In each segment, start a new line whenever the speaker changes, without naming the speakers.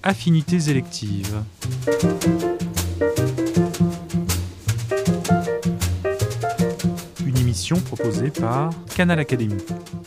Affinités électives. Une émission proposée par Canal Académie.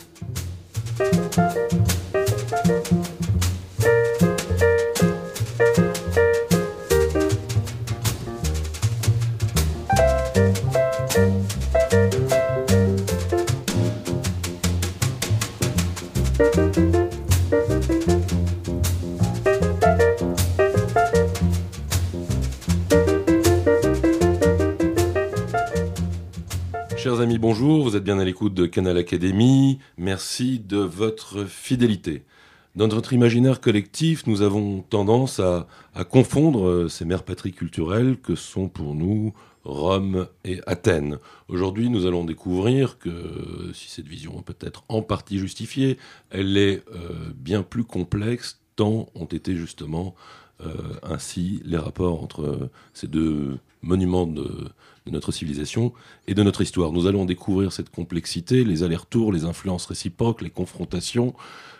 Chers amis, bonjour, vous êtes bien à l'écoute de Canal Académie, merci de votre fidélité. Dans notre imaginaire collectif, nous avons tendance à confondre ces mères patries culturelles que sont pour nous Rome et Athènes. Aujourd'hui, nous allons découvrir que, si cette vision peut être en partie justifiée, elle est bien plus complexe, tant ont été justement ainsi les rapports entre ces deux monuments de notre civilisation et de notre histoire. Nous allons découvrir cette complexité, les allers-retours, les influences réciproques, les confrontations,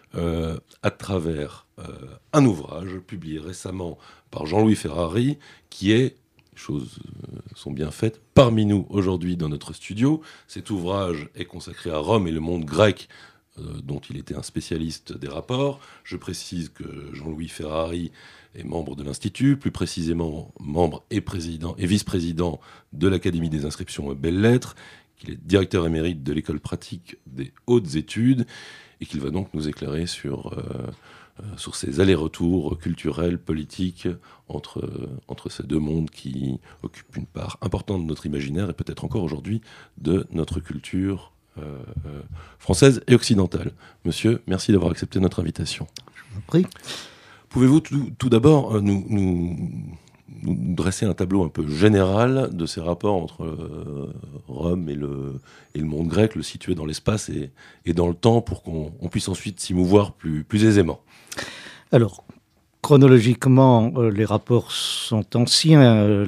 à travers un ouvrage publié récemment par Jean-Louis Ferrari, qui est, choses sont bien faites, parmi nous aujourd'hui dans notre studio. Cet ouvrage est consacré à Rome et le monde grec, dont il était un spécialiste des rapports. Je précise que Jean-Louis Ferrari est membre de l'Institut, plus précisément membre et président et vice-président de l'Académie des inscriptions belles-lettres, qu'il est directeur émérite de l'École pratique des hautes études, et qu'il va donc nous éclairer sur ces allers-retours culturels, politiques, entre ces deux mondes qui occupent une part importante de notre imaginaire et peut-être encore aujourd'hui de notre culture française et occidentale. Monsieur, merci d'avoir accepté notre invitation.
Je vous en prie.
Pouvez-vous tout d'abord nous dresser un tableau un peu général de ces rapports entre Rome et le monde grec, le situer dans l'espace et dans le temps pour qu'on puisse ensuite s'y mouvoir plus aisément?
Alors, chronologiquement, les rapports sont anciens.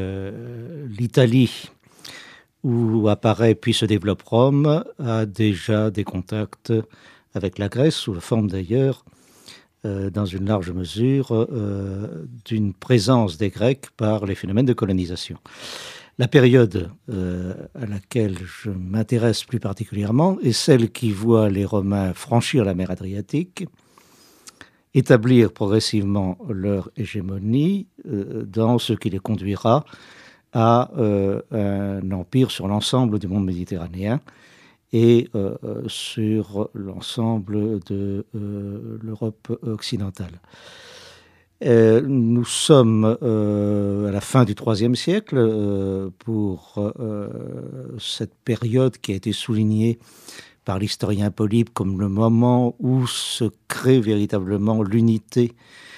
L'Italie, où apparaît puis se développe Rome, a déjà des contacts avec la Grèce, sous la forme d'ailleurs, dans une large mesure, d'une présence des Grecs par les phénomènes de colonisation. La période à laquelle je m'intéresse plus particulièrement est celle qui voit les Romains franchir la mer Adriatique, établir progressivement leur hégémonie dans ce qui les conduira à un empire sur l'ensemble du monde méditerranéen et sur l'ensemble de l'Europe occidentale. Nous sommes à la fin du IIIe siècle pour cette période qui a été soulignée par l'historien Polybe comme le moment où se crée véritablement l'unité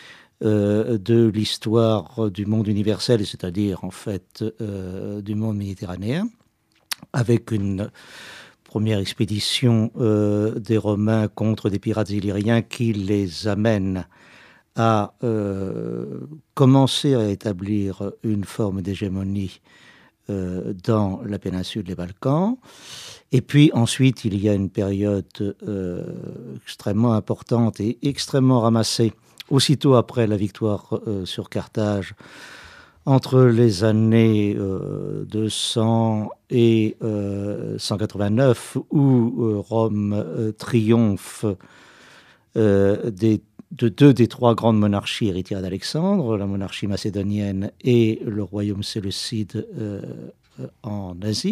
de l'histoire du monde universel, c'est-à-dire en fait du monde méditerranéen, avec une première expédition des Romains contre des pirates illyriens qui les amène à commencer à établir une forme d'hégémonie dans la péninsule des Balkans. Et puis ensuite, il y a une période extrêmement importante et extrêmement ramassée, aussitôt après la victoire sur Carthage, entre les années 200 et 189, où Rome triomphe de deux des trois grandes monarchies héritières d'Alexandre, la monarchie macédonienne et le royaume séleucide en Asie.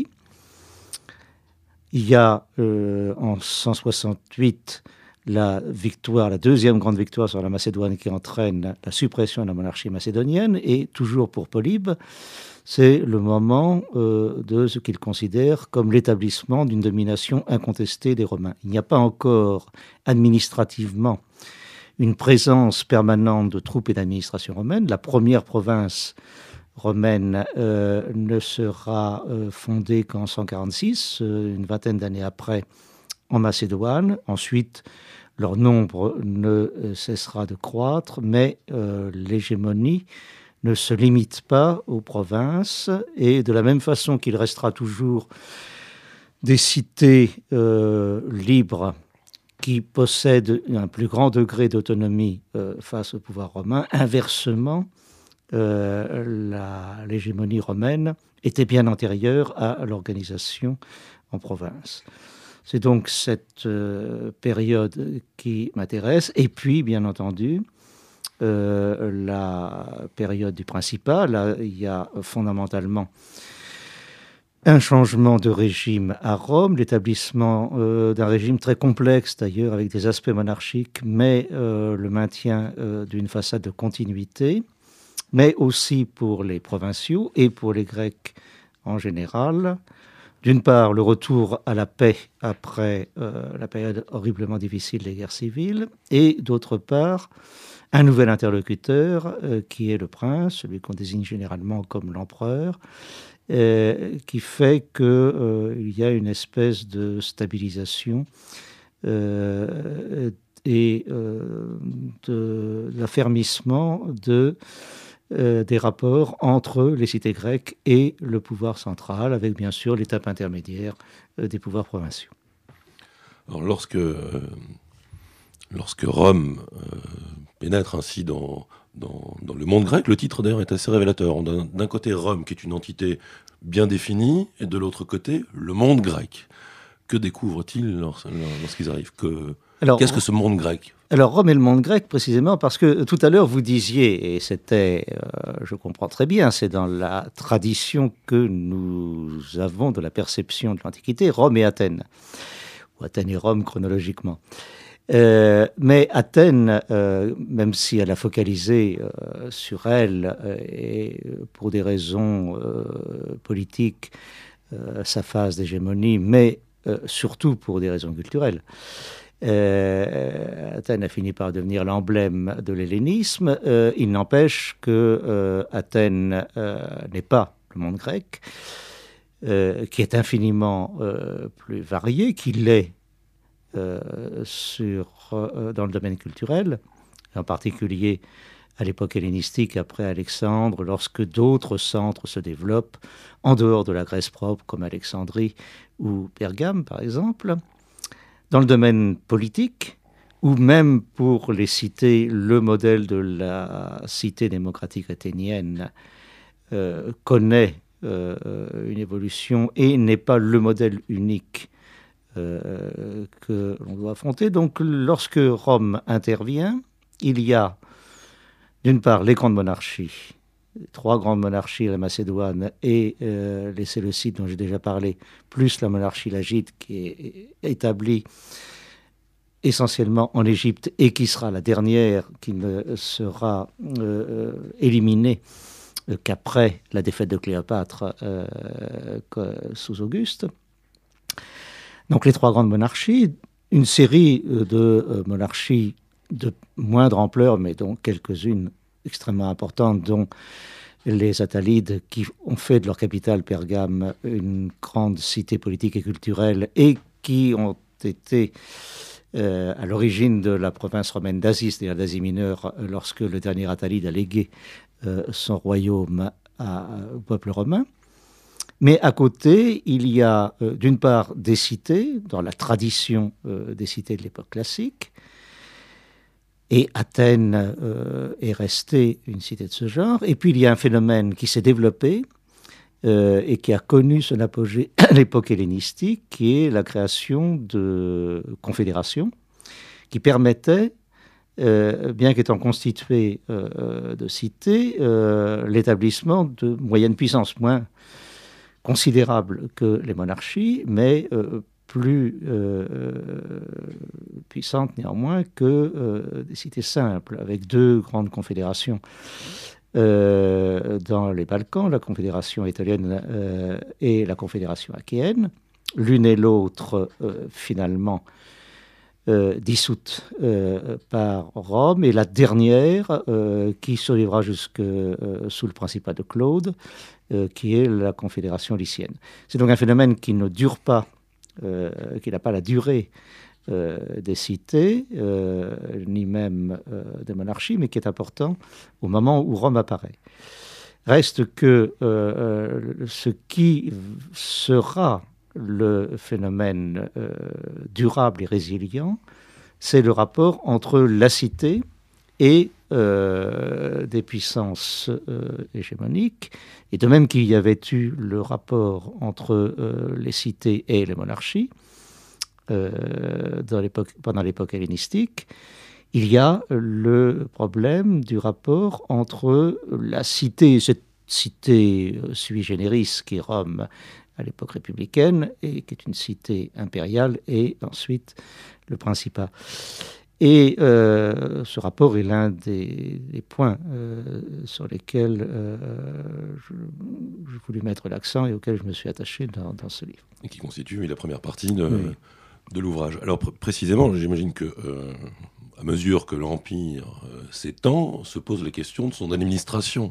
Il y a en 168 la deuxième grande victoire sur la Macédoine qui entraîne la suppression de la monarchie macédonienne, et toujours pour Polybe, c'est le moment de ce qu'il considère comme l'établissement d'une domination incontestée des Romains. Il n'y a pas encore administrativement une présence permanente de troupes et d'administration romaine. La première province romaine ne sera fondée qu'en 146, une vingtaine d'années après, en Macédoine. Ensuite, leur nombre ne cessera de croître, mais l'hégémonie ne se limite pas aux provinces, et de la même façon qu'il restera toujours des cités libres qui possède un plus grand degré d'autonomie face au pouvoir romain. Inversement, l'hégémonie romaine était bien antérieure à l'organisation en province. C'est donc cette période qui m'intéresse. Et puis, bien entendu, la période du Principat. Là, il y a fondamentalement un changement de régime à Rome, l'établissement d'un régime très complexe d'ailleurs, avec des aspects monarchiques, mais le maintien d'une façade de continuité, mais aussi pour les provinciaux et pour les Grecs en général. D'une part, le retour à la paix après la période horriblement difficile des guerres civiles, et d'autre part, un nouvel interlocuteur qui est le prince, celui qu'on désigne généralement comme l'empereur, qui fait qu'il y a une espèce de stabilisation et d'affermissement des rapports entre les cités grecques et le pouvoir central, avec bien sûr l'étape intermédiaire des pouvoirs provinciaux.
Alors, lorsque Rome pénètre ainsi dans le monde grec, le titre d'ailleurs est assez révélateur. On a d'un côté Rome, qui est une entité bien définie, et de l'autre côté, le monde grec. Que découvrent-ils lorsqu'ils arrivent? Qu'est-ce que ce monde grec?
Alors, Rome et le monde grec, précisément, parce que tout à l'heure, vous disiez, et c'était, je comprends très bien, c'est dans la tradition que nous avons de la perception de l'Antiquité, Rome et Athènes, ou Athènes et Rome chronologiquement. Mais Athènes, même si elle a focalisé sur elle, et pour des raisons politiques, sa phase d'hégémonie, mais surtout pour des raisons culturelles, Athènes a fini par devenir l'emblème de l'hellénisme. Il n'empêche que Athènes n'est pas le monde grec, qui est infiniment plus varié qu'il l'est dans le domaine culturel, en particulier à l'époque hellénistique, après Alexandre, lorsque d'autres centres se développent en dehors de la Grèce propre, comme Alexandrie ou Pergame, par exemple. Dans le domaine politique, ou même pour les cités, le modèle de la cité démocratique athénienne connaît une évolution et n'est pas le modèle unique que l'on doit affronter. Donc, lorsque Rome intervient, il y a, d'une part, les grandes monarchies, trois grandes monarchies, la Macédoine et les Séleucides dont j'ai déjà parlé, plus la monarchie lagide qui est établie essentiellement en Égypte et qui sera la dernière qui ne sera éliminée qu'après la défaite de Cléopâtre sous Auguste. Donc les trois grandes monarchies, une série de monarchies de moindre ampleur, mais dont quelques-unes extrêmement importantes, dont les Attalides, qui ont fait de leur capitale Pergame une grande cité politique et culturelle, et qui ont été à l'origine de la province romaine d'Asie, c'est-à-dire d'Asie mineure, lorsque le dernier Attalide a légué son royaume au peuple romain. Mais à côté, il y a d'une part des cités, dans la tradition des cités de l'époque classique, et Athènes est restée une cité de ce genre. Et puis il y a un phénomène qui s'est développé et qui a connu son apogée à l'époque hellénistique, qui est la création de confédérations qui permettaient, bien qu'étant constituées de cités, l'établissement de moyennes puissances, moins considérables que les monarchies, mais plus puissantes néanmoins que des cités simples, avec deux grandes confédérations dans les Balkans, la confédération italienne et la confédération achéenne, l'une et l'autre finalement dissoutes par Rome, et la dernière qui survivra jusque sous le principat de Claude, qui est la confédération lycienne. C'est donc un phénomène qui ne dure pas, qui n'a pas la durée des cités, ni même des monarchies, mais qui est important au moment où Rome apparaît. Reste que ce qui sera le phénomène durable et résilient c'est le rapport entre la cité et des puissances hégémoniques, et de même qu'il y avait eu le rapport entre les cités et les monarchies pendant l'époque hellénistique, il y a le problème du rapport entre la cité, cette cité sui generis qui est Rome à l'époque républicaine, et qui est une cité impériale, et ensuite le Principat. Et ce rapport est l'un des points sur lesquels je voulais mettre l'accent et auxquels je me suis attaché dans ce livre.
Et qui constitue la première partie de l'ouvrage. Alors précisément, j'imagine que à mesure que l'Empire s'étend, se pose la question de son administration.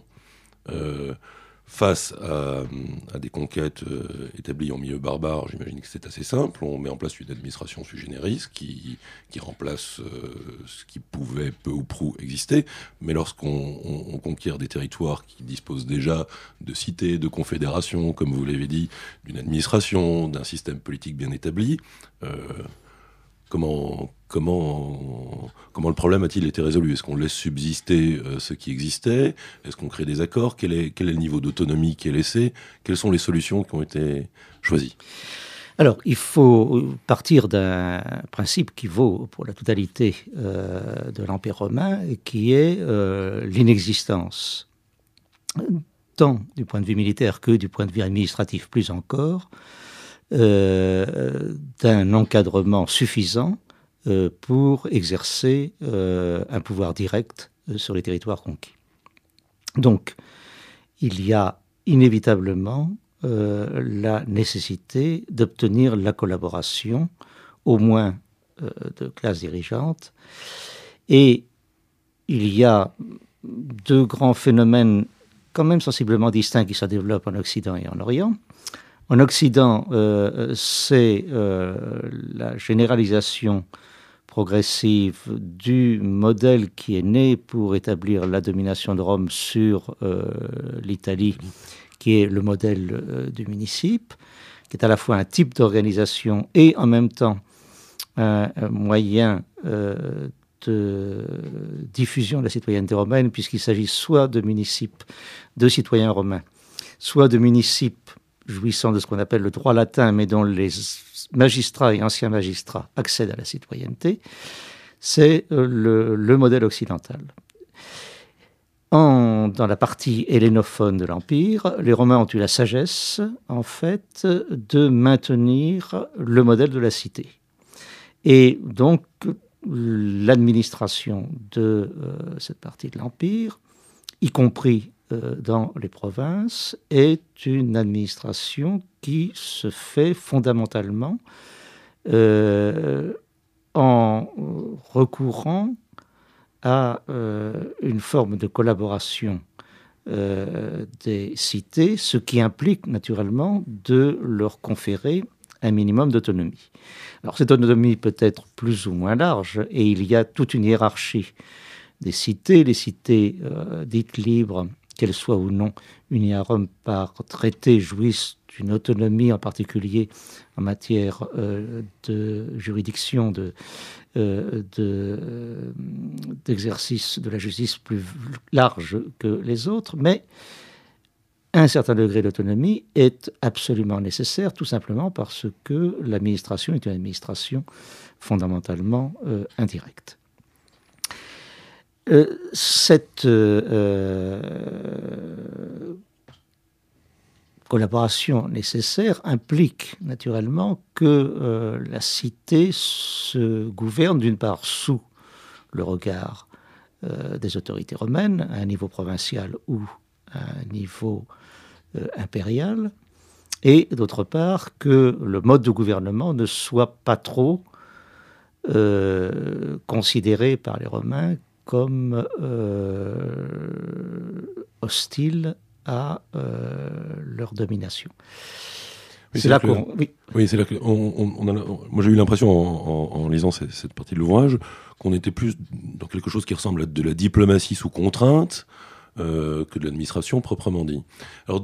Face à des conquêtes établies en milieu barbare, j'imagine que c'est assez simple. On met en place une administration sui generis qui remplace ce qui pouvait peu ou prou exister. Mais lorsqu'on conquiert des territoires qui disposent déjà de cités, de confédérations, comme vous l'avez dit, d'une administration, d'un système politique bien établi, Comment le problème a-t-il été résolu? Est-ce qu'on laisse subsister ce qui existait? Est-ce qu'on crée des accords? Quel est le niveau d'autonomie qui est laissé? Quelles sont les solutions qui ont été choisies?
Alors, il faut partir d'un principe qui vaut pour la totalité de l'Empire romain, et qui est l'inexistence, tant du point de vue militaire que du point de vue administratif plus encore, d'un encadrement suffisant pour exercer un pouvoir direct sur les territoires conquis. Donc, il y a inévitablement la nécessité d'obtenir la collaboration, au moins de classes dirigeantes, et il y a deux grands phénomènes quand même sensiblement distincts qui se développent en Occident et en Orient. En Occident, c'est la généralisation progressive du modèle qui est né pour établir la domination de Rome sur l'Italie, qui est le modèle du municipe, qui est à la fois un type d'organisation et en même temps un moyen de diffusion de la citoyenneté romaine, puisqu'il s'agit soit de municipes de citoyens romains, soit de municipes jouissant de ce qu'on appelle le droit latin, mais dont les magistrats et anciens magistrats accèdent à la citoyenneté. C'est le modèle occidental. Dans la partie hellénophone de l'Empire, les Romains ont eu la sagesse, en fait, de maintenir le modèle de la cité. Et donc, l'administration de cette partie de l'Empire, y compris dans les provinces, est une administration qui se fait fondamentalement en recourant à une forme de collaboration des cités, ce qui implique naturellement de leur conférer un minimum d'autonomie. Alors cette autonomie peut être plus ou moins large, et il y a toute une hiérarchie des cités. Les cités dites libres, qu'elles soient ou non unies à Rome par traité, jouissent d'une autonomie, en particulier en matière de juridiction, d'exercice de la justice plus large que les autres, mais un certain degré d'autonomie est absolument nécessaire, tout simplement parce que l'administration est une administration fondamentalement indirecte. Cette collaboration nécessaire implique naturellement que la cité se gouverne d'une part sous le regard des autorités romaines, à un niveau provincial ou à un niveau impérial, et d'autre part que le mode de gouvernement ne soit pas trop considéré par les Romains comme hostile à leur domination.
Oui, c'est là que moi j'ai eu l'impression en lisant cette partie de l'ouvrage qu'on était plus dans quelque chose qui ressemble à de la diplomatie sous contrainte que de l'administration proprement dit. Alors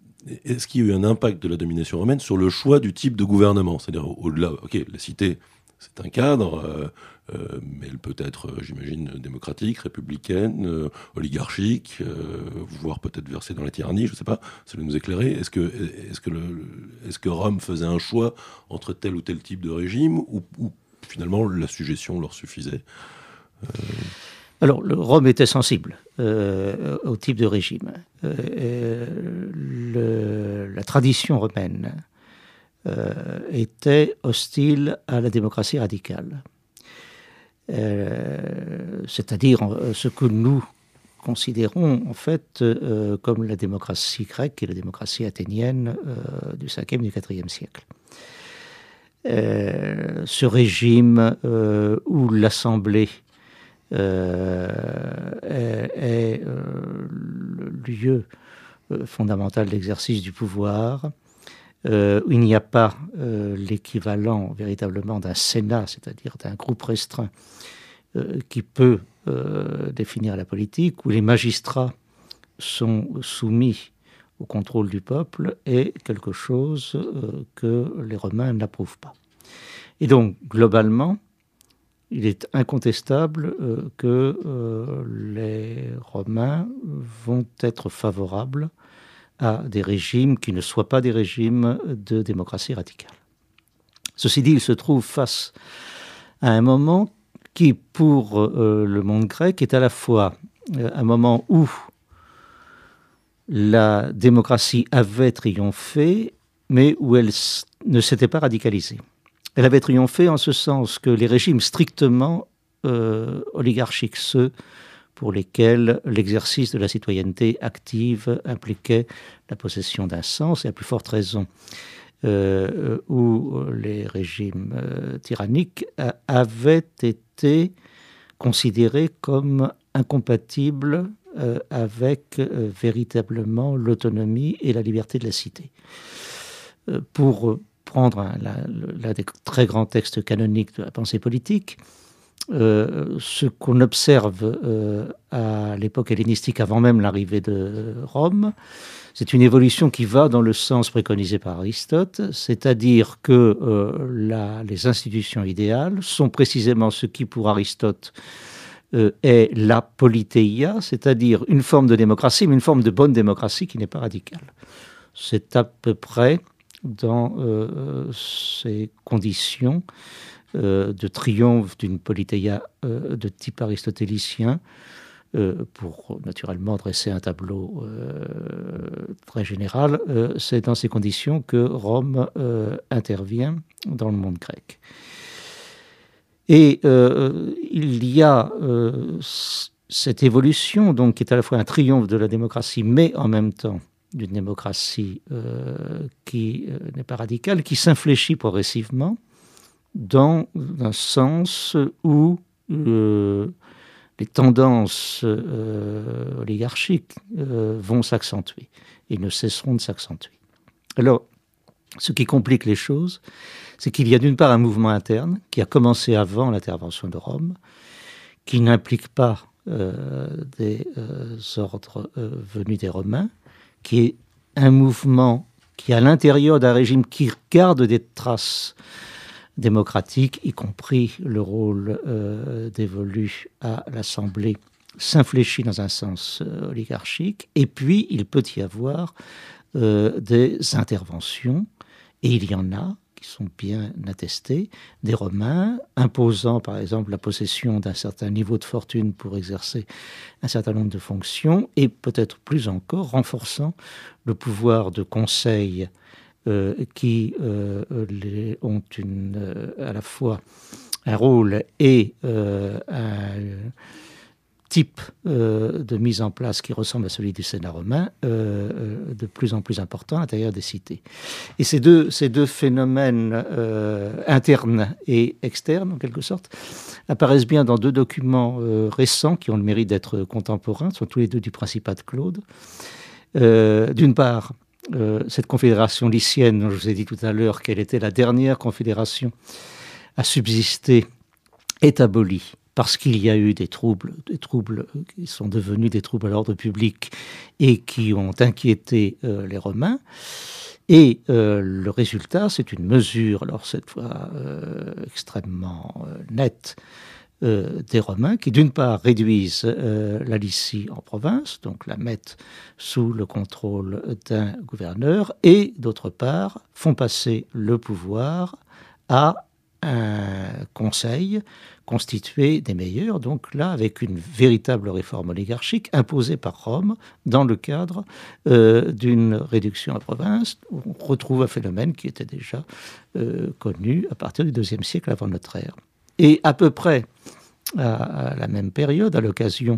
est-ce qu'il y a eu un impact de la domination romaine sur le choix du type de gouvernement? C'est-à-dire au-delà, ok, la cité c'est un cadre, mais elle peut être, j'imagine, démocratique, républicaine, oligarchique, voire peut-être versée dans la tyrannie, je ne sais pas, ça va nous éclairer. Est-ce que Rome faisait un choix entre tel ou tel type de régime, ou finalement la suggestion leur suffisait?
Alors, Rome était sensible au type de régime. La tradition romaine était hostile à la démocratie radicale. C'est-à-dire ce que nous considérons en fait comme la démocratie grecque et la démocratie athénienne du 5e et du 4e siècle. Ce régime où l'Assemblée est le lieu fondamental d'exercice du pouvoir, où il n'y a pas l'équivalent véritablement d'un Sénat, c'est-à-dire d'un groupe restreint qui peut définir la politique, où les magistrats sont soumis au contrôle du peuple, est quelque chose que les Romains n'approuvent pas. Et donc, globalement, il est incontestable que les Romains vont être favorables à des régimes qui ne soient pas des régimes de démocratie radicale. Ceci dit, il se trouve face à un moment qui, pour le monde grec, est à la fois un moment où la démocratie avait triomphé, mais où elle ne s'était pas radicalisée. Elle avait triomphé en ce sens que les régimes strictement oligarchiques, ceux pour lesquels l'exercice de la citoyenneté active impliquait la possession d'un sens, et à plus forte raison où les régimes tyranniques avaient été considérés comme incompatibles avec véritablement l'autonomie et la liberté de la cité. Pour prendre l'un des très grands textes canoniques de la pensée politique, ce qu'on observe à l'époque hellénistique, avant même l'arrivée de Rome, c'est une évolution qui va dans le sens préconisé par Aristote, c'est-à-dire que les institutions idéales sont précisément ce qui, pour Aristote, est la politeia, c'est-à-dire une forme de démocratie, mais une forme de bonne démocratie qui n'est pas radicale. C'est à peu près dans ces conditions de triomphe d'une politeia de type aristotélicien, pour naturellement dresser un tableau très général, c'est dans ces conditions que Rome intervient dans le monde grec. Et il y a cette évolution donc, qui est à la fois un triomphe de la démocratie, mais en même temps d'une démocratie qui n'est pas radicale, qui s'infléchit progressivement dans un sens où les tendances oligarchiques vont s'accentuer et ne cesseront de s'accentuer. Alors, ce qui complique les choses, c'est qu'il y a d'une part un mouvement interne qui a commencé avant l'intervention de Rome, qui n'implique pas des ordres venus des Romains, qui est un mouvement qui, à l'intérieur d'un régime qui garde des traces démocratiques, y compris le rôle dévolu à l'Assemblée, s'infléchit dans un sens oligarchique. Et puis, il peut y avoir des interventions, et il y en a qui sont bien attestées, des Romains imposant, par exemple, la possession d'un certain niveau de fortune pour exercer un certain nombre de fonctions, et peut-être plus encore, renforçant le pouvoir de conseil qui ont à la fois un rôle et un type de mise en place qui ressemble à celui du Sénat romain, de plus en plus important à l'intérieur des cités. Et ces deux phénomènes internes et externes, en quelque sorte, apparaissent bien dans deux documents récents qui ont le mérite d'être contemporains, sont tous les deux du Principat de Claude. D'une part, cette confédération lycienne, dont je vous ai dit tout à l'heure qu'elle était la dernière confédération à subsister, est abolie parce qu'il y a eu des troubles qui sont devenus des troubles à l'ordre public et qui ont inquiété les Romains. Et le résultat, c'est une mesure, alors cette fois extrêmement nette, des Romains qui, d'une part, réduisent la Lycie en province, donc la mettent sous le contrôle d'un gouverneur, et, d'autre part, font passer le pouvoir à un conseil constitué des meilleurs, donc là, avec une véritable réforme oligarchique imposée par Rome dans le cadre d'une réduction en province. On retrouve un phénomène qui était déjà connu à partir du IIe siècle avant notre ère. Et à peu près à la même période, à l'occasion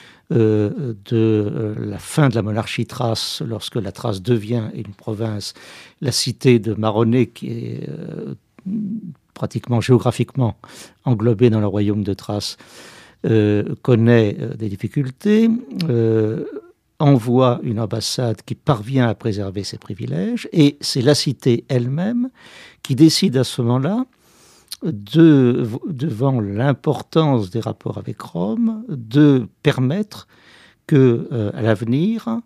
de la fin de la monarchie thrace, lorsque la Thrace devient une province, la cité de Maronée, qui est pratiquement géographiquement englobée dans le royaume de Thrace, connaît des difficultés, envoie une ambassade qui parvient à préserver ses privilèges, et c'est la cité elle-même qui décide à ce moment-là, devant l'importance des rapports avec Rome, de permettre que, à l'avenir,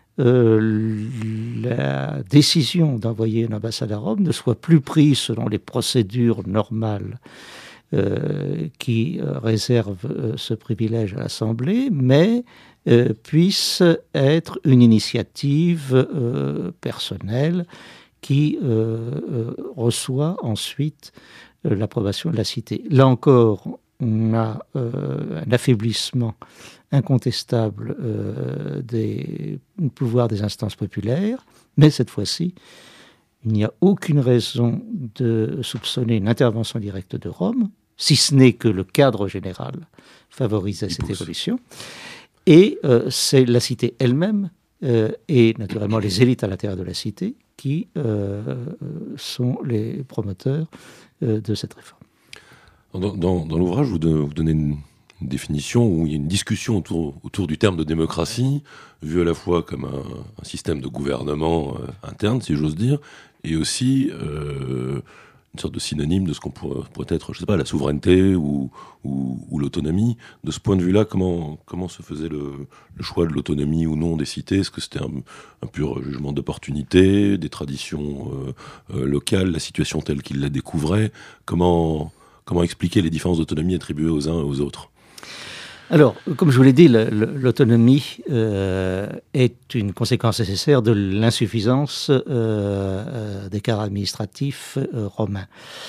la décision d'envoyer une ambassade à Rome ne soit plus prise selon les procédures normales qui réservent ce privilège à l'Assemblée, mais puisse être une initiative personnelle qui reçoit ensuite l'approbation de la cité. Là encore, on a un affaiblissement incontestable des pouvoirs des instances populaires, mais cette fois-ci, il n'y a aucune raison de soupçonner une intervention directe de Rome, si ce n'est que le cadre général favorisait cette évolution. Et c'est la cité elle-même et naturellement les élites à l'intérieur de la cité qui sont les promoteurs de cette réforme.
Dans l'ouvrage, vous donnez une définition où il y a une discussion autour du terme de démocratie, vu à la fois comme un système de gouvernement interne, si j'ose dire, et aussi une sorte de synonyme de ce qu'on pourrait être, je sais pas, la souveraineté ou l'autonomie. De ce point de vue-là, comment se faisait le choix de l'autonomie ou non des cités? Est-ce que c'était un pur jugement d'opportunité, des traditions locales, la situation telle qu'ils la découvraient? Comment expliquer les différences d'autonomie attribuées aux uns et aux autres?
Alors, comme je vous l'ai dit, l'autonomie est une conséquence nécessaire de l'insuffisance des cadres administratifs romains.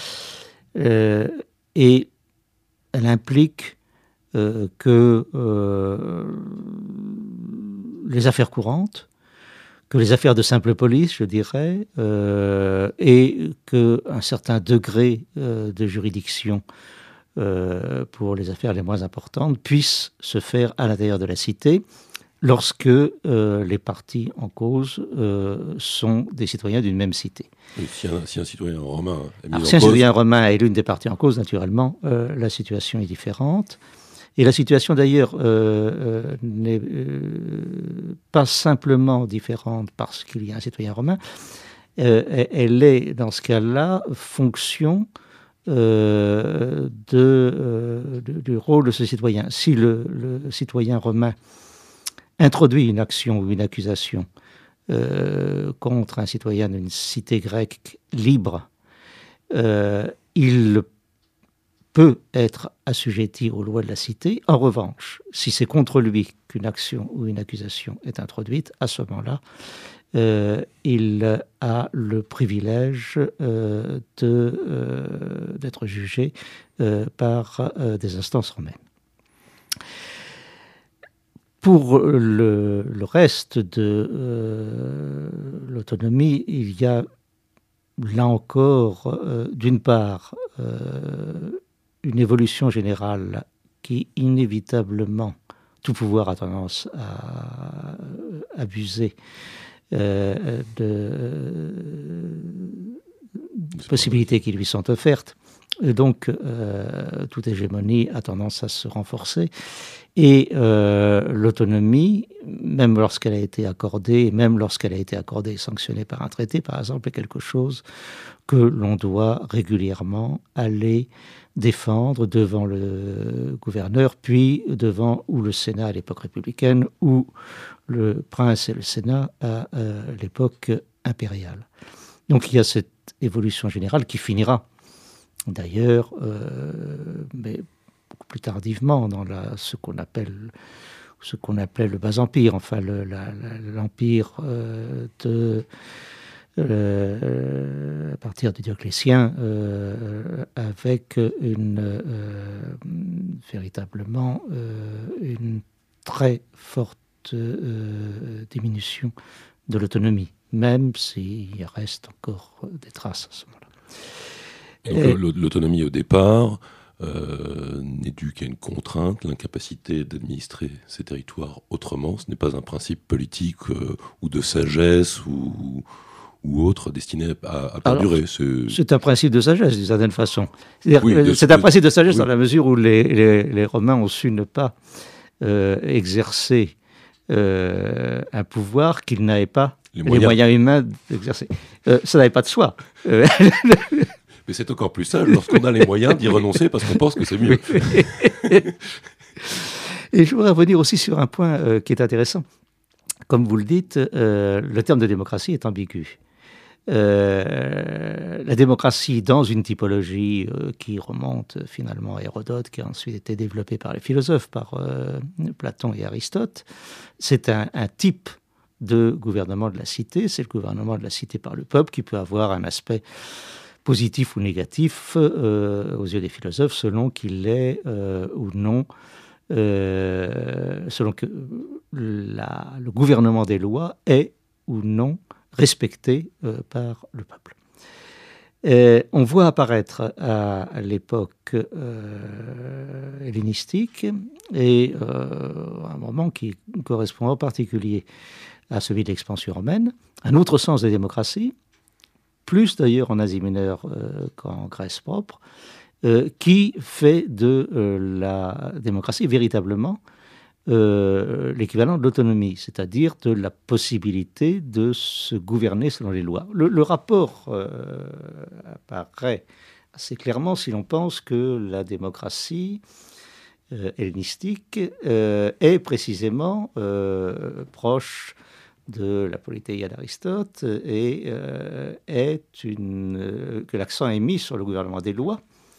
Et elle implique que les affaires courantes, que les affaires de simple police, je dirais, et qu'un certain degré de juridiction pour les affaires les moins importantes puissent se faire à l'intérieur de la cité lorsque les parties en cause sont des citoyens d'une même cité.
Et si un citoyen romain est mis en cause...
Si un citoyen romain est l'une des parties en cause, naturellement, la situation est différente. Et la situation, d'ailleurs, n'est pas simplement différente parce qu'il y a un citoyen romain. Elle est, dans ce cas-là, fonction du rôle de ce citoyen. Si le citoyen romain introduit une action ou une accusation contre un citoyen d'une cité grecque libre, il peut être assujetti aux lois de la cité. En revanche, si c'est contre lui qu'une action ou une accusation est introduite, à ce moment-là, il a le privilège d'être jugé par des instances romaines. Pour le reste de l'autonomie, il y a là encore, d'une part, une évolution générale qui inévitablement, tout pouvoir a tendance à abuser de possibilités qui lui sont offertes. Et donc, toute hégémonie a tendance à se renforcer. Et l'autonomie, même lorsqu'elle a été accordée et sanctionnée par un traité, par exemple, est quelque chose que l'on doit régulièrement aller défendre devant le gouverneur, puis devant ou le Sénat à l'époque républicaine, ou le prince et le Sénat à l'époque impériale. Donc il y a cette évolution générale qui finira d'ailleurs, mais beaucoup plus tardivement, dans ce qu'on appelait le Bas Empire, enfin l'empire à partir de Dioclétien, avec véritablement une très forte diminution de l'autonomie, même s'il reste encore des traces à ce moment-là.
Donc l'autonomie au départ n'est due qu'à une contrainte, l'incapacité d'administrer ces territoires autrement. Ce n'est pas un principe politique ou de sagesse ou autre destiné à perdurer.
C'est un principe de sagesse, d'une certaine façon. C'est un principe de sagesse dans la mesure où les Romains ont su ne pas exercer un pouvoir qu'ils n'avaient pas les moyens humains d'exercer. Ça n'avait pas de soi.
Mais c'est encore plus sage lorsqu'on a les moyens d'y renoncer parce qu'on pense que c'est mieux.
Et je voudrais revenir aussi sur un point qui est intéressant. Comme vous le dites, le terme de démocratie est ambigu. La démocratie dans une typologie qui remonte finalement à Hérodote, qui a ensuite été développée par les philosophes, par Platon et Aristote, c'est un type de gouvernement de la cité, c'est le gouvernement de la cité par le peuple qui peut avoir un aspect positif ou négatif aux yeux des philosophes selon qu'il est ou non, selon que le gouvernement des lois est ou non respecté par le peuple. On voit apparaître à l'époque hellénistique, et un moment qui correspond en particulier à celui de l'expansion romaine, un autre sens de démocratie, plus d'ailleurs en Asie mineure qu'en Grèce propre, qui fait de la démocratie véritablement l'équivalent de l'autonomie, c'est-à-dire de la possibilité de se gouverner selon les lois. Le rapport apparaît assez clairement si l'on pense que la démocratie hellénistique est précisément proche de la Politeia d'Aristote et que l'accent est mis sur le gouvernement des lois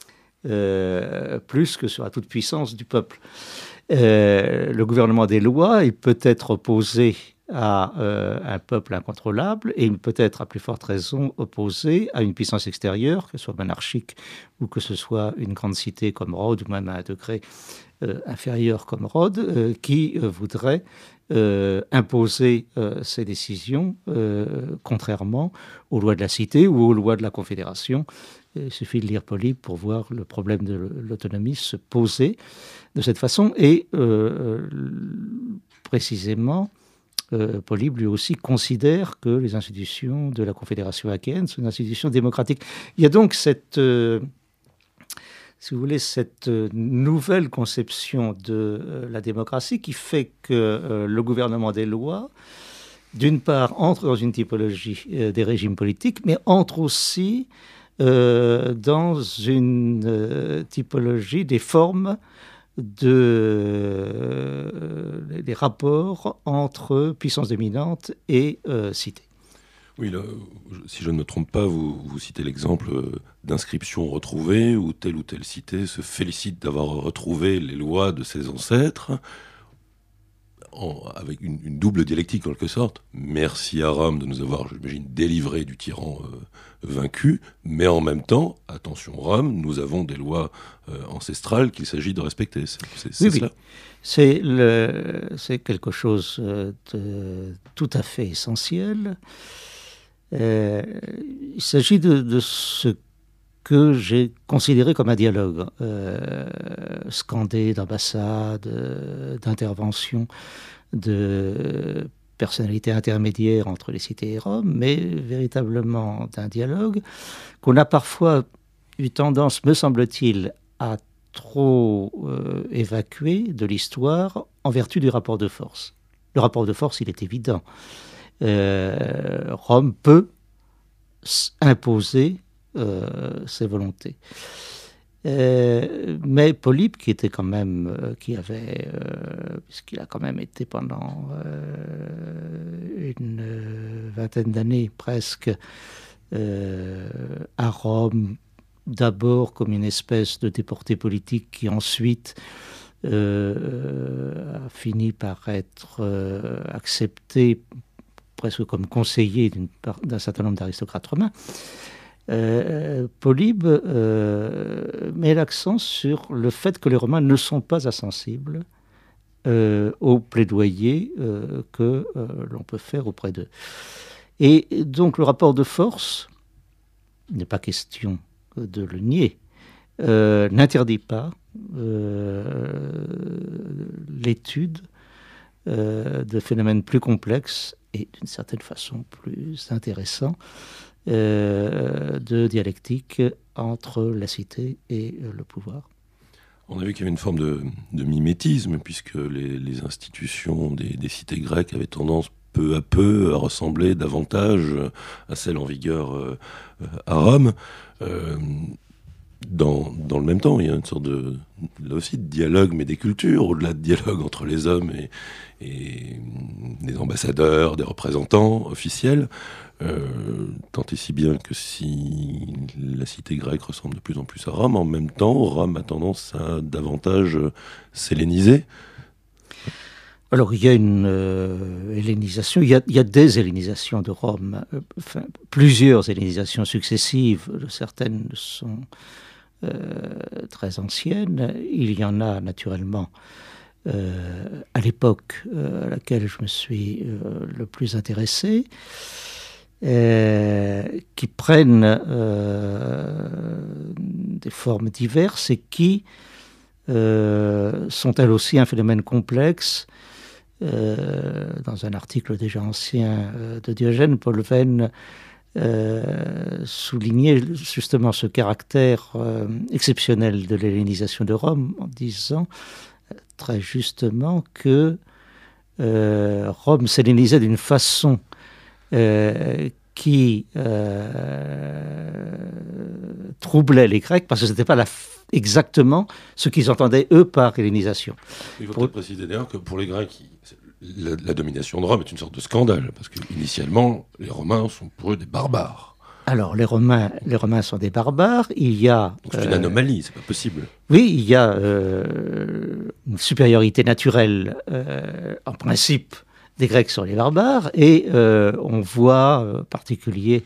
plus que sur la toute-puissance du peuple. Le gouvernement des lois, il peut être opposé à un peuple incontrôlable et il peut être à plus forte raison opposé à une puissance extérieure, que ce soit monarchique ou que ce soit une grande cité comme Rhodes ou même à un degré inférieur comme Rhodes, qui voudrait imposer ses décisions contrairement aux lois de la cité ou aux lois de la Confédération. Il suffit de lire Polybe pour voir le problème de l'autonomie se poser de cette façon. Et précisément, Polybe lui aussi considère que les institutions de la Confédération achéenne sont des institutions démocratiques. Il y a donc cette, si vous voulez, cette nouvelle conception de la démocratie qui fait que le gouvernement des lois, d'une part, entre dans une typologie des régimes politiques, mais entre aussi dans une typologie des formes des rapports entre puissance dominante et cité.
Oui, là, si je ne me trompe pas, vous citez l'exemple d'inscriptions retrouvées où telle cité se félicite d'avoir retrouvé les lois de ses ancêtres, avec une double dialectique en quelque sorte. Merci à Rome de nous avoir, j'imagine, délivré du tyran vaincu, mais en même temps, attention Rome, nous avons des lois ancestrales qu'il s'agit de respecter. C'est cela.
C'est quelque chose de tout à fait essentiel. Il s'agit de ce que j'ai considéré comme un dialogue scandé d'ambassades, d'interventions, de personnalités intermédiaires entre les cités et Rome, mais véritablement d'un dialogue qu'on a parfois eu tendance, me semble-t-il, à trop évacuer de l'histoire en vertu du rapport de force. Le rapport de force, il est évident. Rome peut imposer ses volontés. Mais Polybe, qui était quand même, puisqu'il a quand même été pendant une vingtaine d'années presque à Rome, d'abord comme une espèce de déporté politique qui ensuite a fini par être accepté presque comme conseiller d'un certain nombre d'aristocrates romains. Polybe met l'accent sur le fait que les Romains ne sont pas insensibles au plaidoyer que l'on peut faire auprès d'eux. Et donc le rapport de force, il n'est pas question de le nier, n'interdit pas l'étude de phénomènes plus complexes et d'une certaine façon plus intéressants de dialectique entre la cité et le pouvoir.
On a vu qu'il y avait une forme de mimétisme, puisque les institutions des cités grecques avaient tendance peu à peu à ressembler davantage à celles en vigueur à Rome. Dans le même temps, il y a une sorte là aussi, de dialogue, mais des cultures, au-delà de dialogue entre les hommes et des ambassadeurs, des représentants officiels, tant et si bien que si la cité grecque ressemble de plus en plus à Rome, en même temps, Rome a tendance à davantage s'helléniser.
Alors, il y a une hellénisation, il y a des hellénisations de Rome, plusieurs hellénisations successives, certaines sont très anciennes. Il y en a naturellement à l'époque à laquelle je me suis le plus intéressé, qui prennent des formes diverses et qui sont elles aussi un phénomène complexe. Dans un article déjà ancien de Diogène, Paul Venn soulignait justement ce caractère exceptionnel de l'hellénisation de Rome en disant très justement que Rome s'hellénisait d'une façon qui troublait les Grecs parce que ce n'était pas exactement ce qu'ils entendaient eux par hellénisation.
Il faut peut-être préciser d'ailleurs que pour les Grecs, la domination de Rome est une sorte de scandale, parce qu'initialement, les Romains sont pour eux des barbares.
Alors, les Romains sont des barbares. Il y a...
Donc c'est une anomalie, c'est pas possible.
Oui, il y a une supériorité naturelle, en principe, des Grecs sur les barbares, et on voit, en particulier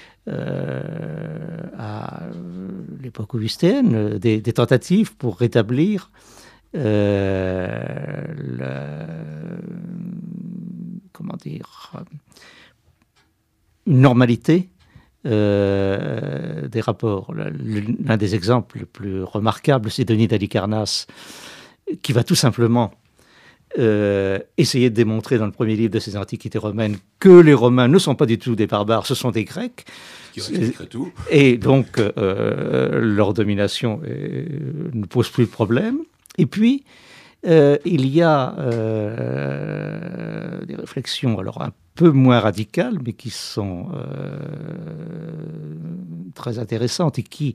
à l'époque augustéenne, des tentatives pour rétablir une normalité des rapports. L'un des exemples les plus remarquables, c'est Denis d'Halicarnasse, qui va tout simplement essayer de démontrer dans le premier livre de ses Antiquités romaines que les Romains ne sont pas du tout des barbares, ce sont des Grecs.
Tout.
Et donc leur domination ne pose plus de problème. Et puis, il y a des réflexions, alors un peu moins radicales, mais qui sont très intéressantes et qui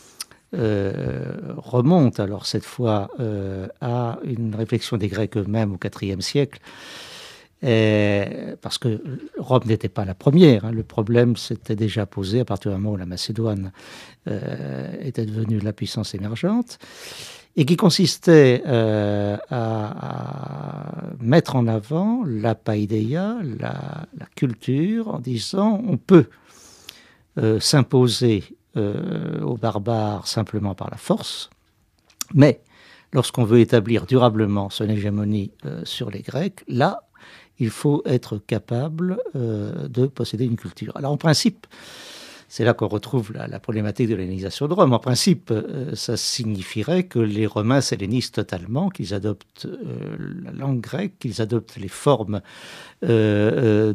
remontent, alors cette fois, à une réflexion des Grecs eux-mêmes au IVe siècle, parce que Rome n'était pas la première. Le problème s'était déjà posé à partir du moment où la Macédoine était devenue la puissance émergente, et qui consistait à mettre en avant la paideia, la culture, en disant on peut s'imposer aux barbares simplement par la force, mais lorsqu'on veut établir durablement son hégémonie sur les Grecs, là, il faut être capable de posséder une culture. Alors en principe, c'est là qu'on retrouve la problématique de l'hellénisation de Rome. En principe, ça signifierait que les Romains s'hellénisent totalement, qu'ils adoptent la langue grecque, qu'ils adoptent les formes de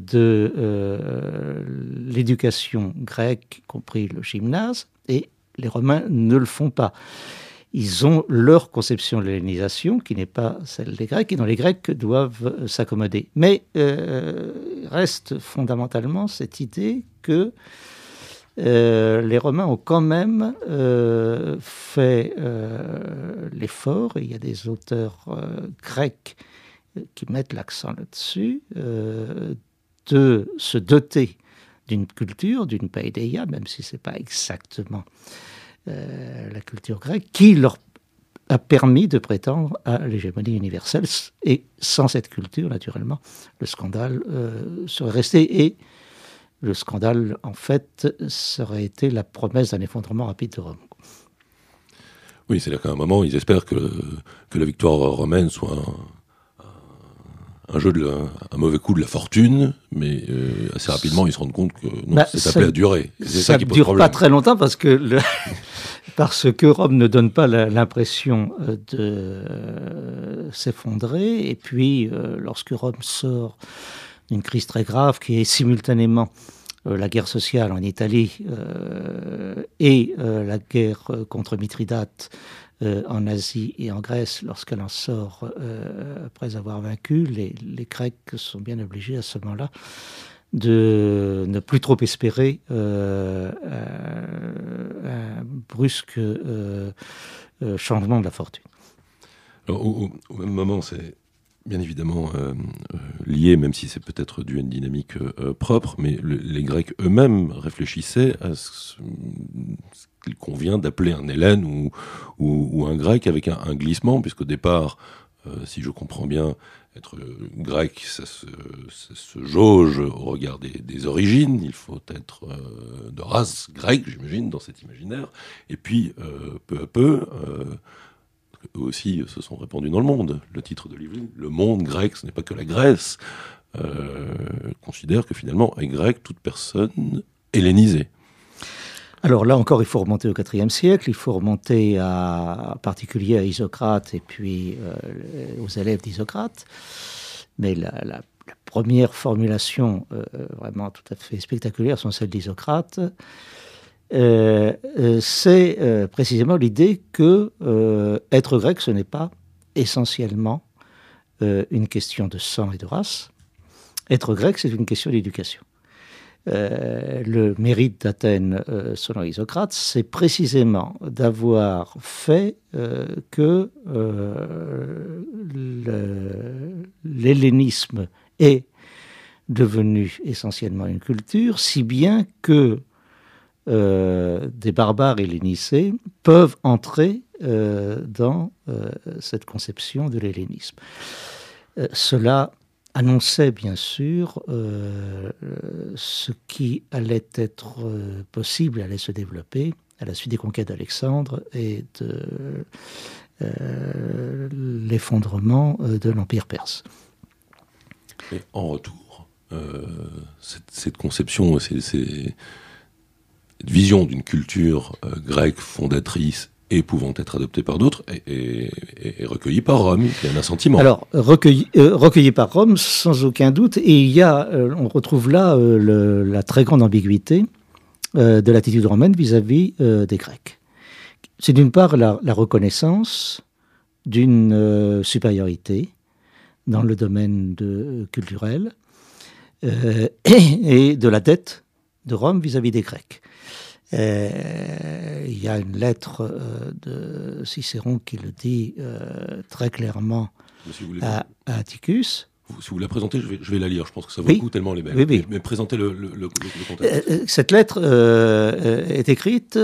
l'éducation grecque, y compris le gymnase, et les Romains ne le font pas. Ils ont leur conception de l'hellénisation, qui n'est pas celle des Grecs, et dont les Grecs doivent s'accommoder. Mais reste fondamentalement cette idée que les Romains ont quand même fait l'effort, et il y a des auteurs grecs qui mettent l'accent là-dessus, de se doter d'une culture, d'une paideia, même si ce n'est pas exactement la culture grecque, qui leur a permis de prétendre à l'hégémonie universelle. Et sans cette culture, naturellement, le scandale serait resté. Et le scandale, en fait, serait été la promesse d'un effondrement rapide de Rome.
Oui, c'est-à-dire qu'à un moment, ils espèrent que la victoire romaine soit un mauvais coup de la fortune, mais assez rapidement, ils se rendent compte que non, c'est appelé à durer. C'est
ça
qui
ne
pose
dure
problème.
pas très longtemps parce que Rome ne donne pas l'impression de s'effondrer. Et puis, lorsque Rome sort d'une crise très grave qui est simultanément la guerre sociale en Italie et la guerre contre Mithridate en Asie et en Grèce, lorsqu'elle en sort après avoir vaincu, les Grecs sont bien obligés à ce moment-là de ne plus trop espérer un brusque changement de la fortune.
Alors, au même moment, c'est bien évidemment lié, même si c'est peut-être dû à une dynamique propre, mais les Grecs eux-mêmes réfléchissaient à ce qu'il convient d'appeler un Hellène ou un Grec avec un glissement, puisqu'au départ, si je comprends bien, être grec, ça se jauge au regard des origines. Il faut être de race grecque, j'imagine, dans cet imaginaire. Et puis, peu à peu, eux aussi se sont répandus dans le monde. Le titre de livre, le monde grec, ce n'est pas que la Grèce, considère que finalement, est grec toute personne hellénisée.
Alors là encore, il faut remonter au IVe siècle, il faut remonter en particulier à Isocrate et puis aux élèves d'Isocrate. Mais la première formulation vraiment tout à fait spectaculaire sont celles d'Isocrate. C'est précisément l'idée que être grec, ce n'est pas essentiellement une question de sang et de race. Être grec, c'est une question d'éducation. Le mérite d'Athènes, selon Isocrate, c'est précisément d'avoir fait que l'hellénisme est devenu essentiellement une culture, si bien que des barbares hellénisés peuvent entrer dans cette conception de l'hellénisme. Cela annonçait bien sûr ce qui allait être possible, allait se développer à la suite des conquêtes d'Alexandre et de l'effondrement de l'Empire perse.
Et en retour, cette conception, cette vision d'une culture grecque fondatrice et pouvant être adoptée par d'autres, est recueillie par Rome. Il y a un assentiment. Alors,
recueilli par Rome, sans aucun doute, et il y a, on retrouve là la très grande ambiguïté de l'attitude romaine vis-à-vis des Grecs. C'est d'une part la reconnaissance d'une supériorité dans le domaine culturel et de la dette de Rome vis-à-vis des Grecs. Il y a une lettre de Cicéron qui le dit très clairement à Atticus.
Si vous la présentez, je vais la lire. Je pense que ça vaut le coup tellement elle est belle.
Oui.
Mais présentez le contexte.
Cette lettre est écrite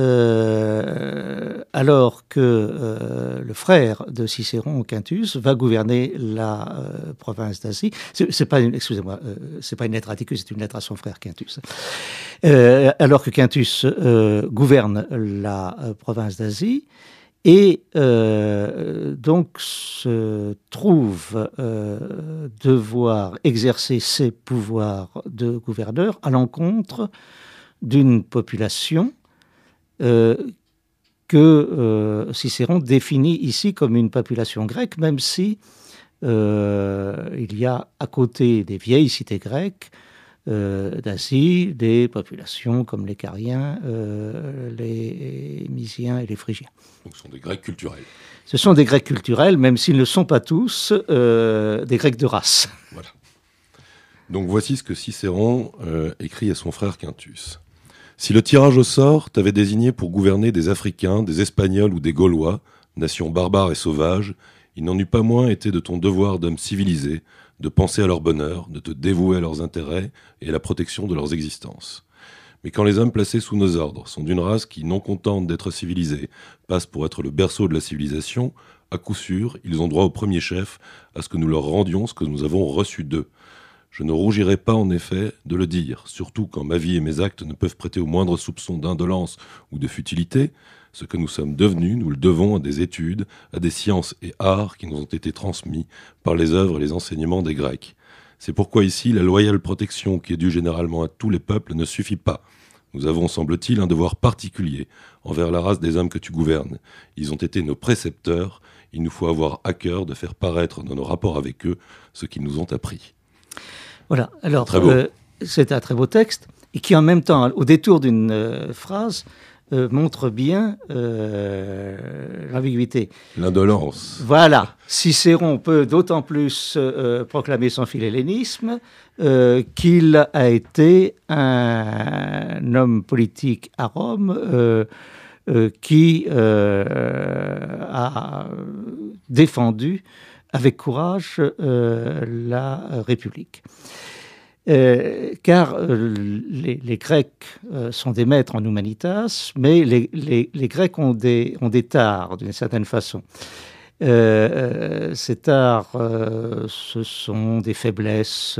alors que le frère de Cicéron, Quintus, va gouverner la province d'Asie. C'est pas une lettre à Atticus, c'est une lettre à son frère Quintus. Alors que Quintus gouverne la province d'Asie. Et donc se trouve devoir exercer ses pouvoirs de gouverneur à l'encontre d'une population que Cicéron définit ici comme une population grecque, même si il y a à côté des vieilles cités grecques d'Asie, des populations comme les Cariens, les Mysiens et les Phrygiens.
Donc ce sont des Grecs culturels.
Ce sont des Grecs culturels, même s'ils ne sont pas tous des Grecs de race.
Voilà. Donc voici ce que Cicéron écrit à son frère Quintus. Si le tirage au sort t'avait désigné pour gouverner des Africains, des Espagnols ou des Gaulois, nation barbare et sauvage, il n'en eût pas moins été de ton devoir d'homme civilisé, de penser à leur bonheur, de te dévouer à leurs intérêts et à la protection de leurs existences. Mais quand les hommes placés sous nos ordres sont d'une race qui, non contente d'être civilisée, passe pour être le berceau de la civilisation, à coup sûr, ils ont droit au premier chef à ce que nous leur rendions ce que nous avons reçu d'eux. Je ne rougirai pas en effet de le dire, surtout quand ma vie et mes actes ne peuvent prêter au moindre soupçon d'indolence ou de futilité. Ce que nous sommes devenus, nous le devons à des études, à des sciences et arts qui nous ont été transmis par les œuvres et les enseignements des Grecs. C'est pourquoi ici, la loyale protection qui est due généralement à tous les peuples ne suffit pas. Nous avons, semble-t-il, un devoir particulier envers la race des hommes que tu gouvernes. Ils ont été nos précepteurs. Il nous faut avoir à cœur de faire paraître dans nos rapports avec eux ce qu'ils nous ont appris.
Voilà, alors
C'est
c'est un très beau texte, et qui en même temps, au détour d'une phrase, montre bien l'ambiguïté.
L'indolence.
Voilà, Cicéron peut d'autant plus proclamer son philhellénisme qu'il a été un homme politique à Rome qui a défendu avec courage la République. Car les Grecs sont des maîtres en humanitas, mais les Grecs ont des tares, d'une certaine façon. Ces tares, ce sont des faiblesses,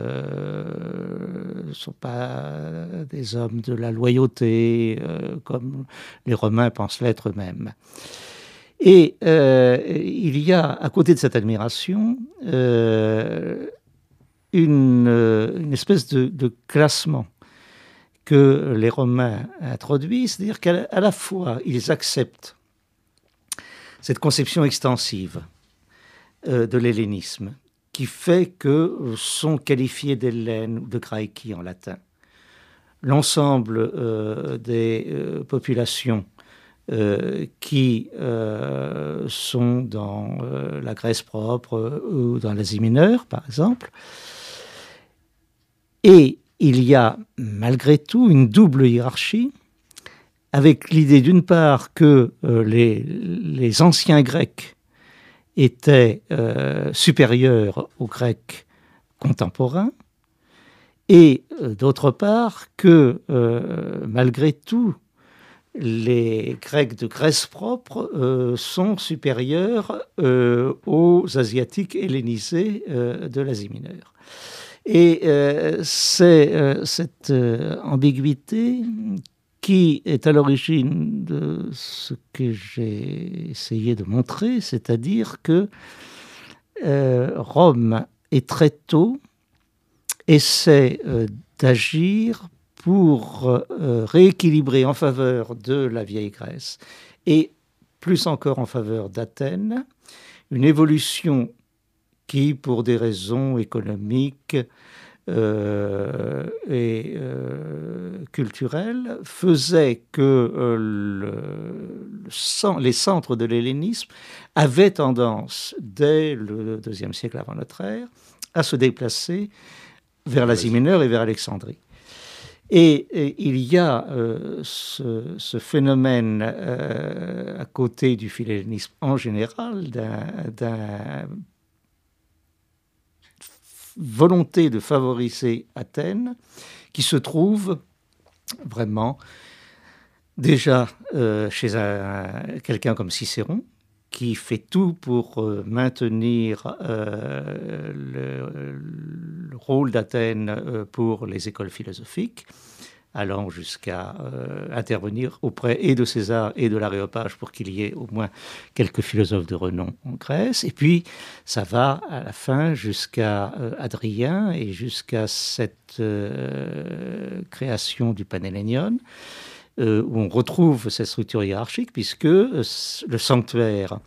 ne sont pas des hommes de la loyauté, comme les Romains pensent l'être eux-mêmes. Et il y a, à côté de cette admiration, une espèce de classement que les Romains introduisent, c'est-à-dire qu'à la fois, ils acceptent cette conception extensive de l'hellénisme, qui fait que sont qualifiés d'hellènes ou de graiki en latin l'ensemble des populations qui sont dans la Grèce propre ou dans l'Asie mineure, par exemple. Et il y a malgré tout une double hiérarchie, avec l'idée d'une part que les anciens Grecs étaient supérieurs aux Grecs contemporains, et d'autre part que malgré tout, les Grecs de Grèce propre sont supérieurs aux Asiatiques hellénisés de l'Asie mineure. Et c'est cette ambiguïté qui est à l'origine de ce que j'ai essayé de montrer, c'est-à-dire que Rome est très tôt essaie d'agir pour rééquilibrer en faveur de la vieille Grèce et plus encore en faveur d'Athènes, une évolution qui, pour des raisons économiques et culturelles, faisait que les centres de l'hellénisme avaient tendance, dès le IIe siècle avant notre ère, à se déplacer vers l'Asie mineure et vers Alexandrie. Et il y a ce phénomène à côté du philhellénisme en général, d'un volonté de favoriser Athènes, qui se trouve vraiment déjà chez quelqu'un comme Cicéron, qui fait tout pour maintenir le rôle d'Athènes pour les écoles philosophiques, allant jusqu'à intervenir auprès et de César et de l'Aréopage pour qu'il y ait au moins quelques philosophes de renom en Grèce. Et puis, ça va à la fin jusqu'à Hadrien et jusqu'à cette création du Panhellénion, où on retrouve cette structure hiérarchique, puisque le sanctuaire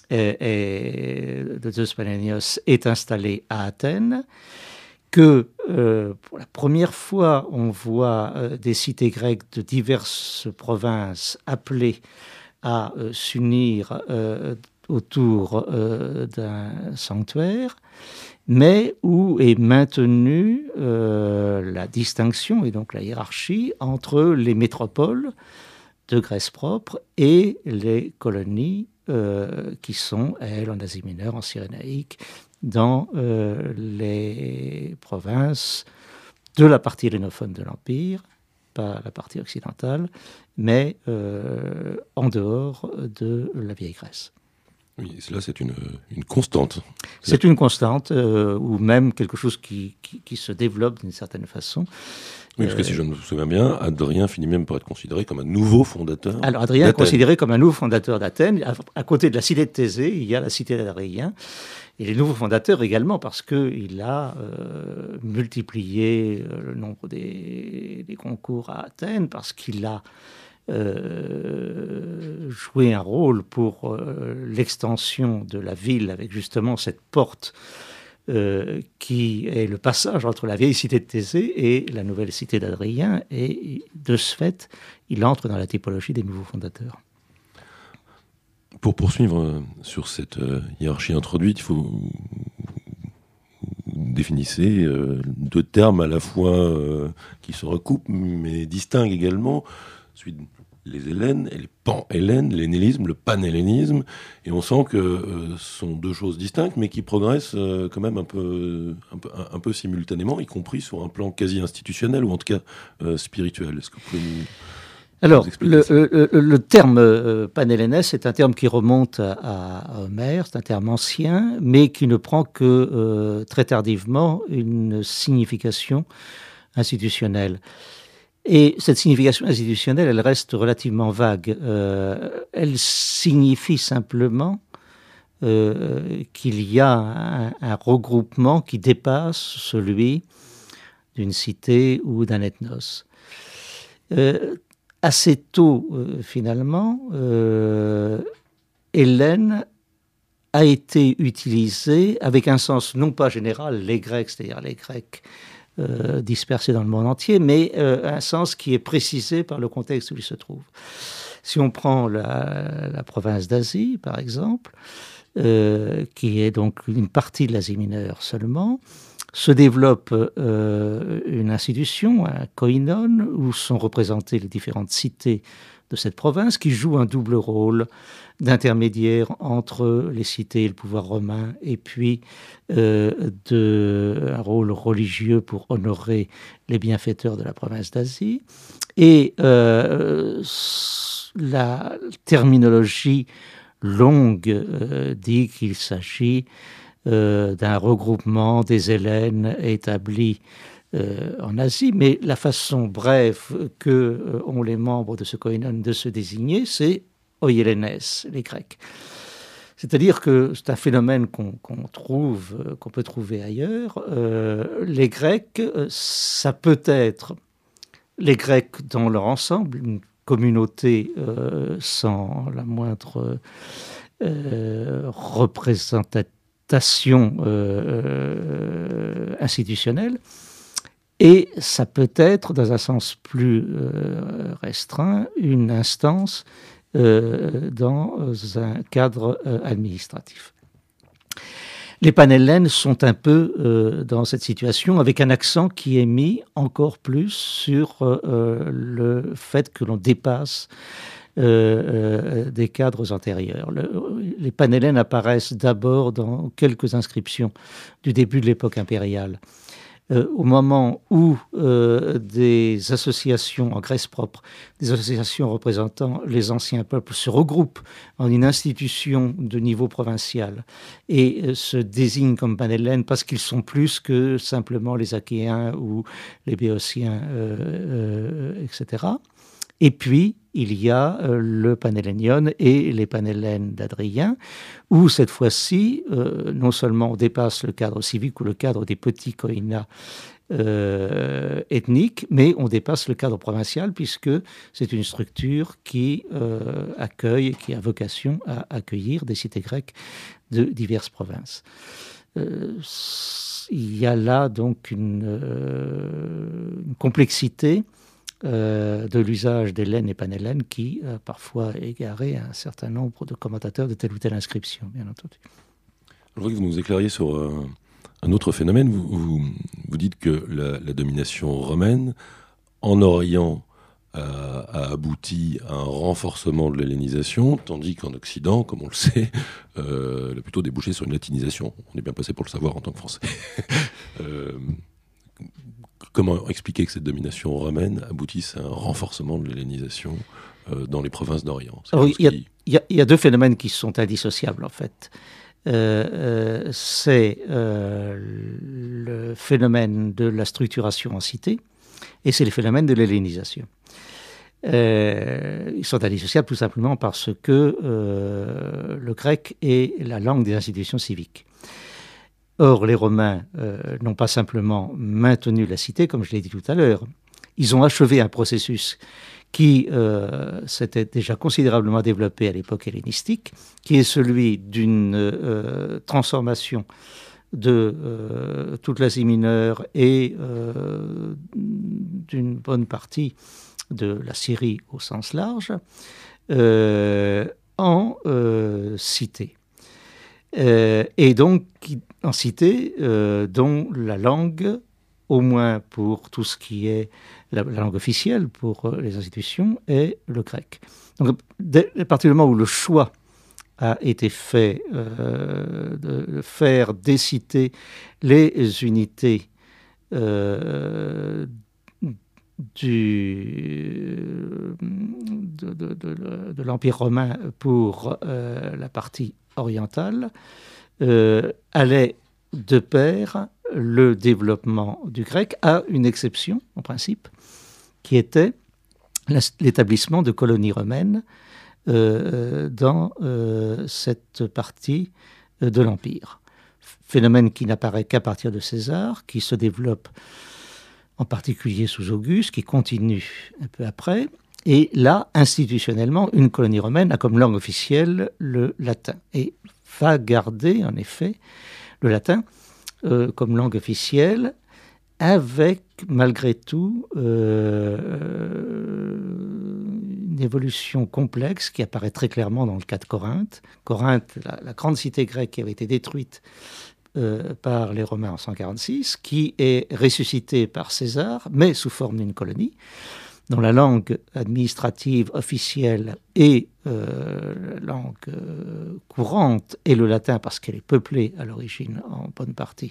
de Zeus Panhellénios est installé à Athènes, que pour la première fois, on voit des cités grecques de diverses provinces appelées à s'unir autour d'un sanctuaire, mais où est maintenue la distinction et donc la hiérarchie entre les métropoles de Grèce propre et les colonies qui sont, elles, en Asie mineure, en Cyrénaïque, dans les provinces de la partie hellénophone de l'Empire, pas la partie occidentale, mais en dehors de la vieille Grèce.
Oui, cela c'est une constante.
C'est une constante, ou même quelque chose qui se développe d'une certaine façon.
Oui, parce que si je me souviens bien, Hadrien finit même par être considéré comme un nouveau fondateur.
Alors Hadrien est considéré comme un nouveau fondateur d'Athènes. À côté de la cité de Thésée, il y a la cité d'Hadrien. Et les nouveaux fondateurs également, parce qu'il a multiplié le nombre des concours à Athènes, parce qu'il a joué un rôle pour l'extension de la ville avec justement cette porte qui est le passage entre la vieille cité de Thésée et la nouvelle cité d'Hadrien. Et de ce fait, il entre dans la typologie des nouveaux fondateurs.
Pour poursuivre sur cette hiérarchie introduite, il faut définissez deux termes à la fois qui se recoupent mais distinguent également, celui les Hellènes et les pan-Hellènes, l'hellénisme, le panhellénisme, et on sent que ce sont deux choses distinctes mais qui progressent quand même un peu simultanément, y compris sur un plan quasi institutionnel ou en tout cas spirituel. Est-ce que vous pouvez nous...
Alors, le terme panhellénès est un terme qui remonte à Homère, c'est un terme ancien, mais qui ne prend que très tardivement une signification institutionnelle. Et cette signification institutionnelle, elle reste relativement vague. Elle signifie simplement qu'il y a un regroupement qui dépasse celui d'une cité ou d'un ethnos. Assez tôt, finalement, Hélène a été utilisée avec un sens non pas général, les Grecs, c'est-à-dire les Grecs dispersés dans le monde entier, mais un sens qui est précisé par le contexte où il se trouve. Si on prend la province d'Asie, par exemple, qui est donc une partie de l'Asie mineure seulement, se développe une institution, un koinon, où sont représentées les différentes cités de cette province, qui joue un double rôle d'intermédiaire entre les cités et le pouvoir romain, et puis un rôle religieux pour honorer les bienfaiteurs de la province d'Asie. Et la terminologie longue dit qu'il s'agit d'un regroupement des Hellènes établis en Asie, mais la façon brève que ont les membres de ce koinon de se désigner, c'est oiélénès, les Grecs. C'est-à-dire que c'est un phénomène qu'on peut trouver ailleurs. Les Grecs, ça peut être les Grecs dans leur ensemble, une communauté sans la moindre représentation institutionnelle, et ça peut être, dans un sens plus restreint, une instance dans un cadre administratif. Les panhellènes sont un peu dans cette situation, avec un accent qui est mis encore plus sur le fait que l'on dépasse des cadres antérieurs. Les panhellènes apparaissent d'abord dans quelques inscriptions du début de l'époque impériale. Au moment où des associations en Grèce propre, des associations représentant les anciens peuples se regroupent en une institution de niveau provincial et se désignent comme panhellènes parce qu'ils sont plus que simplement les Achéens ou les Béotiens, etc. Et puis, il y a le Panhellénion et les Panhellènes d'Hadrien, où cette fois-ci, non seulement on dépasse le cadre civique ou le cadre des petits koinas ethniques, mais on dépasse le cadre provincial, puisque c'est une structure qui accueille, qui a vocation à accueillir des cités grecques de diverses provinces. Il y a là donc une complexité de l'usage d'hellène et panhellène qui a parfois égaré un certain nombre de commentateurs de telle ou telle inscription, bien entendu.
Je voudrais que vous nous éclairiez sur un un autre phénomène. Vous dites que la domination romaine, en Orient, a abouti à un renforcement de l'hellénisation, tandis qu'en Occident, comme on le sait, elle a plutôt débouché sur une latinisation. On est bien passé pour le savoir en tant que Français. Comment expliquer que cette domination romaine aboutisse à un renforcement de l'hellénisation dans les provinces d'Orient?
Il y a deux phénomènes qui sont indissociables, en fait. C'est le phénomène de la structuration en cité et c'est le phénomène de l'hellénisation. Ils sont indissociables tout simplement parce que le grec est la langue des institutions civiques. Or, les Romains n'ont pas simplement maintenu la cité, comme je l'ai dit tout à l'heure, ils ont achevé un processus qui s'était déjà considérablement développé à l'époque hellénistique, qui est celui d'une transformation de toute l'Asie mineure et d'une bonne partie de la Syrie au sens large, en cité. Et donc en cité dont la langue, au moins pour tout ce qui est la langue officielle pour les institutions, est le grec. Donc à partir du moment où le choix a été fait de faire des cités les unités de l'Empire romain pour la partie orientale, allait de pair le développement du grec, à une exception, en principe, qui était l'établissement de colonies romaines dans cette partie de l'Empire. Phénomène qui n'apparaît qu'à partir de César, qui se développe en particulier sous Auguste, qui continue un peu après. Et là, institutionnellement, une colonie romaine a comme langue officielle le latin et va garder, en effet, le latin comme langue officielle, avec, malgré tout, une évolution complexe qui apparaît très clairement dans le cas de Corinthe. Corinthe, la grande cité grecque qui avait été détruite par les Romains en 146, qui est ressuscitée par César, mais sous forme d'une colonie, dont la langue administrative officielle et la langue courante est le latin, parce qu'elle est peuplée à l'origine en bonne partie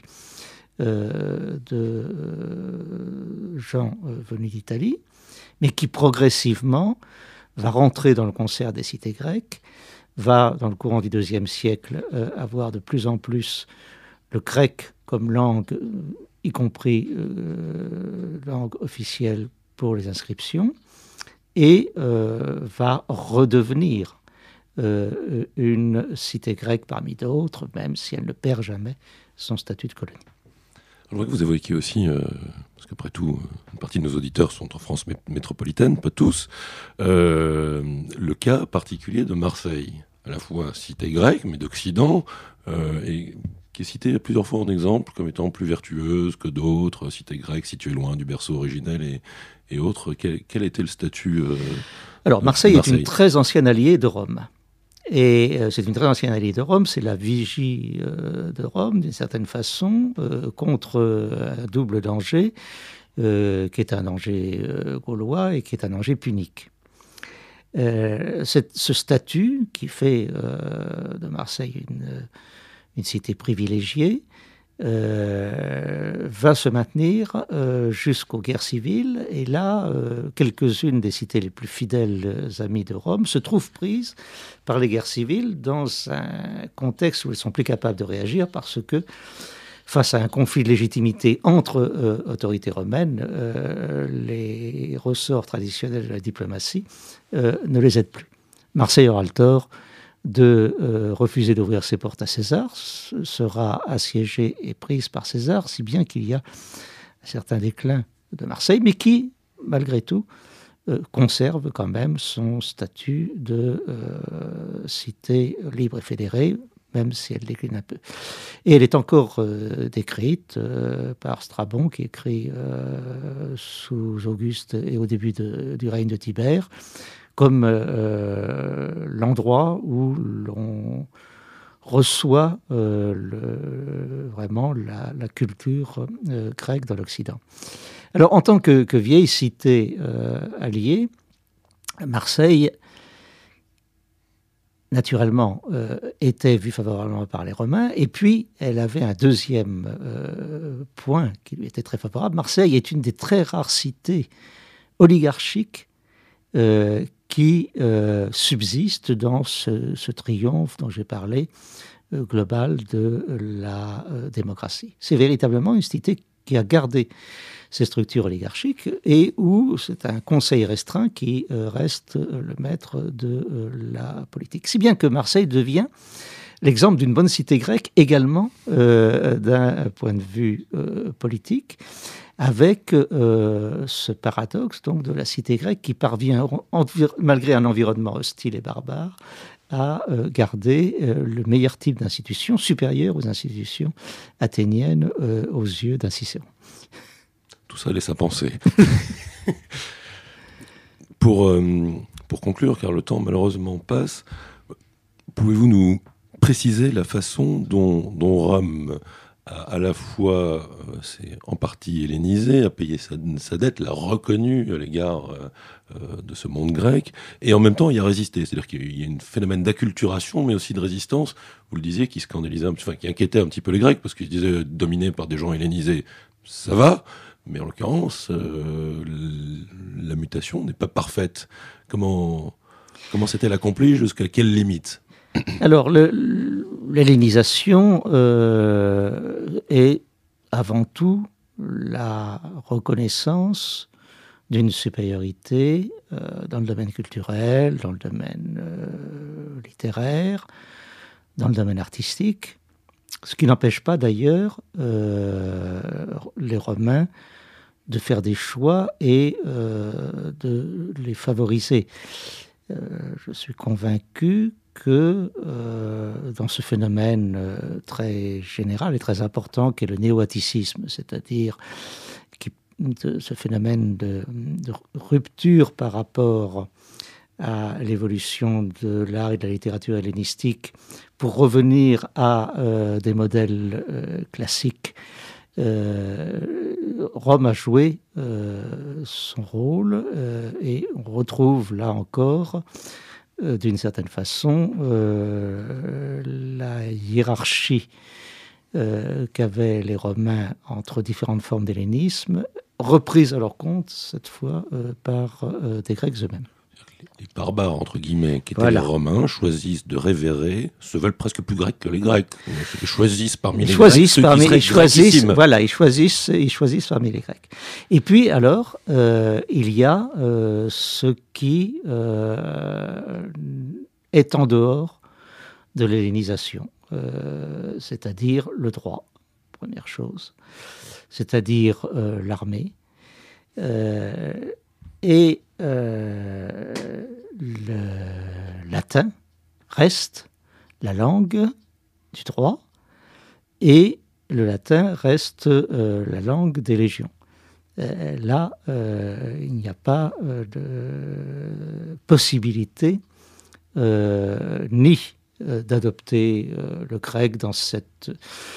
de gens venus d'Italie, mais qui progressivement va rentrer dans le concert des cités grecques, va, dans le courant du IIe siècle, avoir de plus en plus le grec comme langue, y compris langue officielle pour les inscriptions, et va redevenir une cité grecque parmi d'autres, même si elle ne perd jamais son statut de colonie.
Je voudrais que vous évoquiez aussi, parce qu'après tout, une partie de nos auditeurs sont en France métropolitaine, pas tous, le cas particulier de Marseille, à la fois cité grecque, mais d'Occident, et qui est citée plusieurs fois en exemple comme étant plus vertueuse que d'autres, cité grecque située loin du berceau originel et autres. Quel était le statut
Alors, Marseille est une très ancienne alliée de Rome. Et c'est une très ancienne alliée de Rome, c'est la vigie de Rome, d'une certaine façon, contre un double danger, qui est un danger gaulois et qui est un danger punique. Ce statut qui fait de Marseille une cité privilégiée va se maintenir jusqu'aux guerres civiles. Et là, quelques-unes des cités les plus fidèles amies de Rome se trouvent prises par les guerres civiles dans un contexte où elles sont plus capables de réagir, parce que face à un conflit de légitimité entre autorités romaines, les ressorts traditionnels de la diplomatie ne les aident plus. Marseille aura le tort de refuser d'ouvrir ses portes à César, sera assiégée et prise par César, si bien qu'il y a un certain déclin de Marseille, mais qui, malgré tout, conserve quand même son statut de cité libre et fédérée, même si elle décline un peu. Et elle est encore décrite par Strabon, qui écrit sous Auguste et au début du règne de Tibère, comme l'endroit où l'on reçoit vraiment la culture grecque dans l'Occident. Alors, en tant que vieille cité alliée, Marseille, naturellement, était vue favorablement par les Romains, et puis elle avait un deuxième point qui lui était très favorable. Marseille est une des très rares cités oligarchiques qui subsistent dans ce triomphe dont j'ai parlé, global de la démocratie. C'est véritablement une cité qui a gardé ces structures oligarchiques et où c'est un conseil restreint qui reste le maître de la politique. Si bien que Marseille devient l'exemple d'une bonne cité grecque également d'un point de vue politique, avec ce paradoxe donc de la cité grecque qui parvient, malgré un environnement hostile et barbare, à garder le meilleur type d'institution supérieur aux institutions athéniennes aux yeux d'un Cicéron.
Tout ça laisse à penser. Pour conclure, car le temps malheureusement passe, pouvez-vous nous préciser la façon dont Rome a à la fois, c'est en partie hellénisé, a payé sa dette, l'a reconnu à l'égard de ce monde grec, et en même temps il a résisté. C'est-à-dire qu'il y a un phénomène d'acculturation, mais aussi de résistance, vous le disiez, qui scandalisait, qui inquiétait un petit peu les Grecs, parce qu'ils se disaient dominés par des gens hellénisés, ça va, mais en l'occurrence, la mutation n'est pas parfaite. Comment s'est-elle accomplie, jusqu'à quelle limite ?
Alors, l'hellénisation est avant tout la reconnaissance d'une supériorité dans le domaine culturel, dans le domaine littéraire, dans le domaine artistique, ce qui n'empêche pas d'ailleurs les Romains de faire des choix et de les favoriser. Je suis convaincu que dans ce phénomène très général et très important qu'est le néo-atticisme, c'est-à-dire ce phénomène de rupture par rapport à l'évolution de l'art et de la littérature hellénistique pour revenir à des modèles classiques, Rome a joué son rôle et on retrouve là encore d'une certaine façon la hiérarchie qu'avaient les Romains entre différentes formes d'hellénisme, reprise à leur compte cette fois par des Grecs eux-mêmes.
Les barbares, entre guillemets, qui étaient les Romains, choisissent de révérer, se veulent presque plus grecs que les Grecs. Ils choisissent parmi les Grecs ceux qui seraient
voilà, ils choisissent parmi les Grecs. Et puis alors, il y a ce qui est en dehors de l'hellénisation, c'est-à-dire le droit, première chose, c'est-à-dire l'armée, et le latin reste la langue du droit et le latin reste la langue des légions. Là, il n'y a pas de possibilité ni d'adopter le grec dans cette...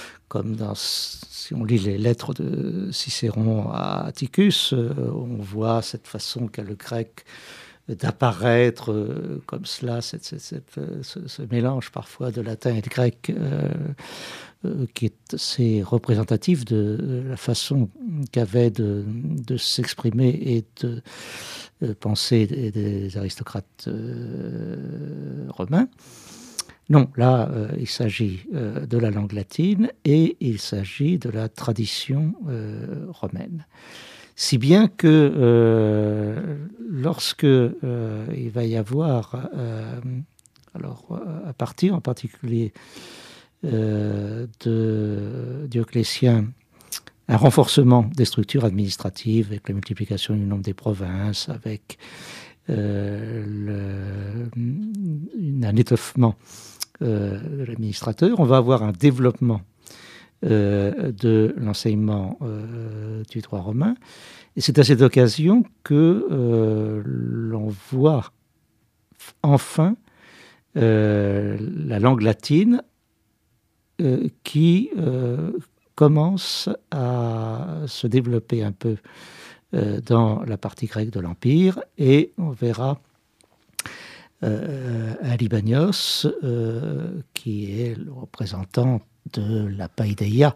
si on lit les lettres de Cicéron à Atticus, on voit cette façon qu'a le grec d'apparaître comme cela, ce mélange parfois de latin et de grec qui est assez représentatif de la façon qu'avaient de s'exprimer et de penser des aristocrates romains. Non, là, il s'agit de la langue latine et il s'agit de la tradition romaine. Si bien que lorsque il va y avoir, à partir en particulier de Dioclétien, un renforcement des structures administratives avec la multiplication du nombre des provinces, avec un étoffement de l'administrateur, on va avoir un développement de l'enseignement du droit romain. Et c'est à cette occasion que l'on voit enfin la langue latine qui commence à se développer un peu dans la partie grecque de l'Empire, et on verra Alibanios, qui est le représentant de la paideia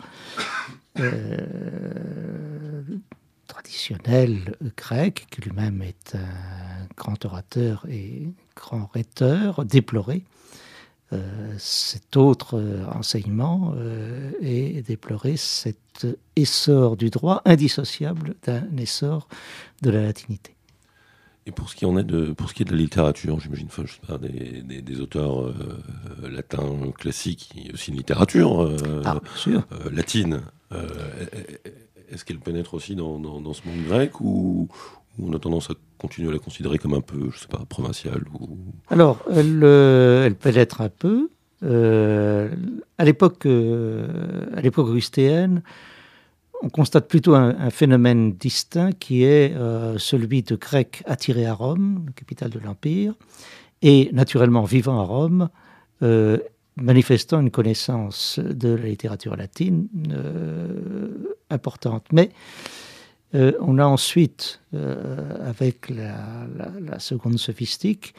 traditionnelle grecque, qui lui-même est un grand orateur et grand rhéteur, déploré. Cet autre enseignement est déploré, cet essor du droit indissociable d'un essor de la latinité.
Et pour ce qui est de la littérature, j'imagine, je sais pas, des auteurs latins classiques, il y a aussi une littérature latine. Est-ce qu'elle pénètre aussi dans ce monde grec, ou on a tendance à continuer à la considérer comme un peu, je sais pas, provinciale
Alors, elle pénètre un peu. À l'époque augustéenne, on constate plutôt un phénomène distinct qui est celui de Grecs attirés à Rome, la capitale de l'Empire, et naturellement vivant à Rome, manifestant une connaissance de la littérature latine importante. Mais on a ensuite, avec la seconde sophistique,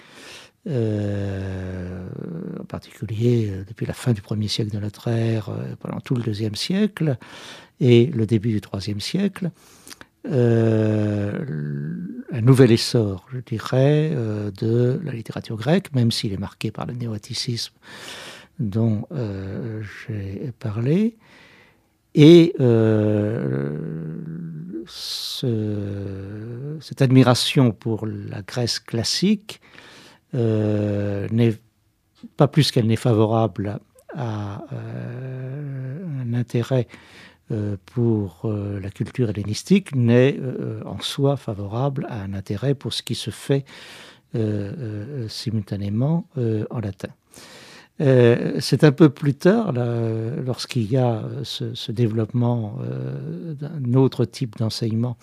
en particulier depuis la fin du 1er siècle de notre ère, pendant tout le 2e siècle et le début du 3e siècle, un nouvel essor, je dirais, de la littérature grecque, même s'il est marqué par le néo-atticisme dont j'ai parlé. Et cette admiration pour la Grèce classique n'est pas plus qu'elle n'est favorable à un intérêt pour la culture hellénistique, n'est en soi favorable à un intérêt pour ce qui se fait simultanément en latin. C'est un peu plus tard, lorsqu'il y a ce développement d'un autre type d'enseignement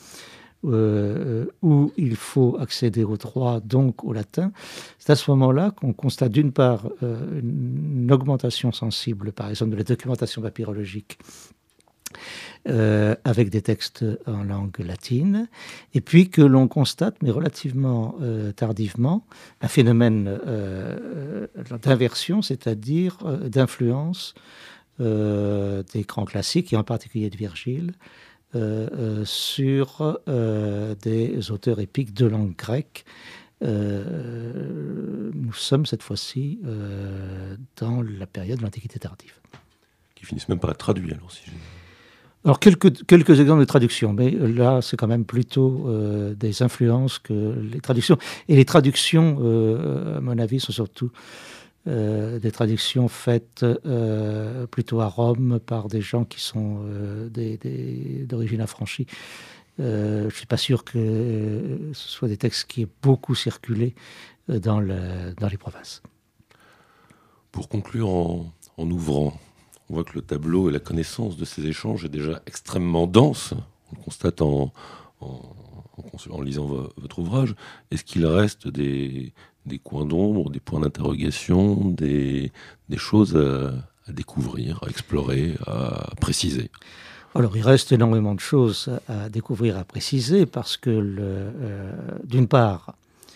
où il faut accéder au droit, donc au latin. C'est à ce moment-là qu'on constate d'une part une augmentation sensible, par exemple, de la documentation papyrologique avec des textes en langue latine, et puis que l'on constate, mais relativement tardivement, un phénomène d'inversion, c'est-à-dire d'influence des grands classiques, et en particulier de Virgile, sur des auteurs épiques de langue grecque. Nous sommes cette fois-ci dans la période de l'Antiquité tardive.
Qui finissent même par être traduits, alors, si j'ai...
Alors, quelques exemples de traduction, mais là, c'est quand même plutôt des influences que les traductions. Et les traductions, à mon avis, sont surtout des traductions faites plutôt à Rome par des gens qui sont d'origine affranchie. Je ne suis pas sûr que ce soit des textes qui aient beaucoup circulé dans les provinces.
Pour conclure, en ouvrant, on voit que le tableau et la connaissance de ces échanges est déjà extrêmement dense. On le constate en lisant votre ouvrage. Est-ce qu'il reste des coins d'ombre, des points d'interrogation, des choses à découvrir, à explorer, à préciser?
Alors, il reste énormément de choses à découvrir, à préciser, parce que, d'une part,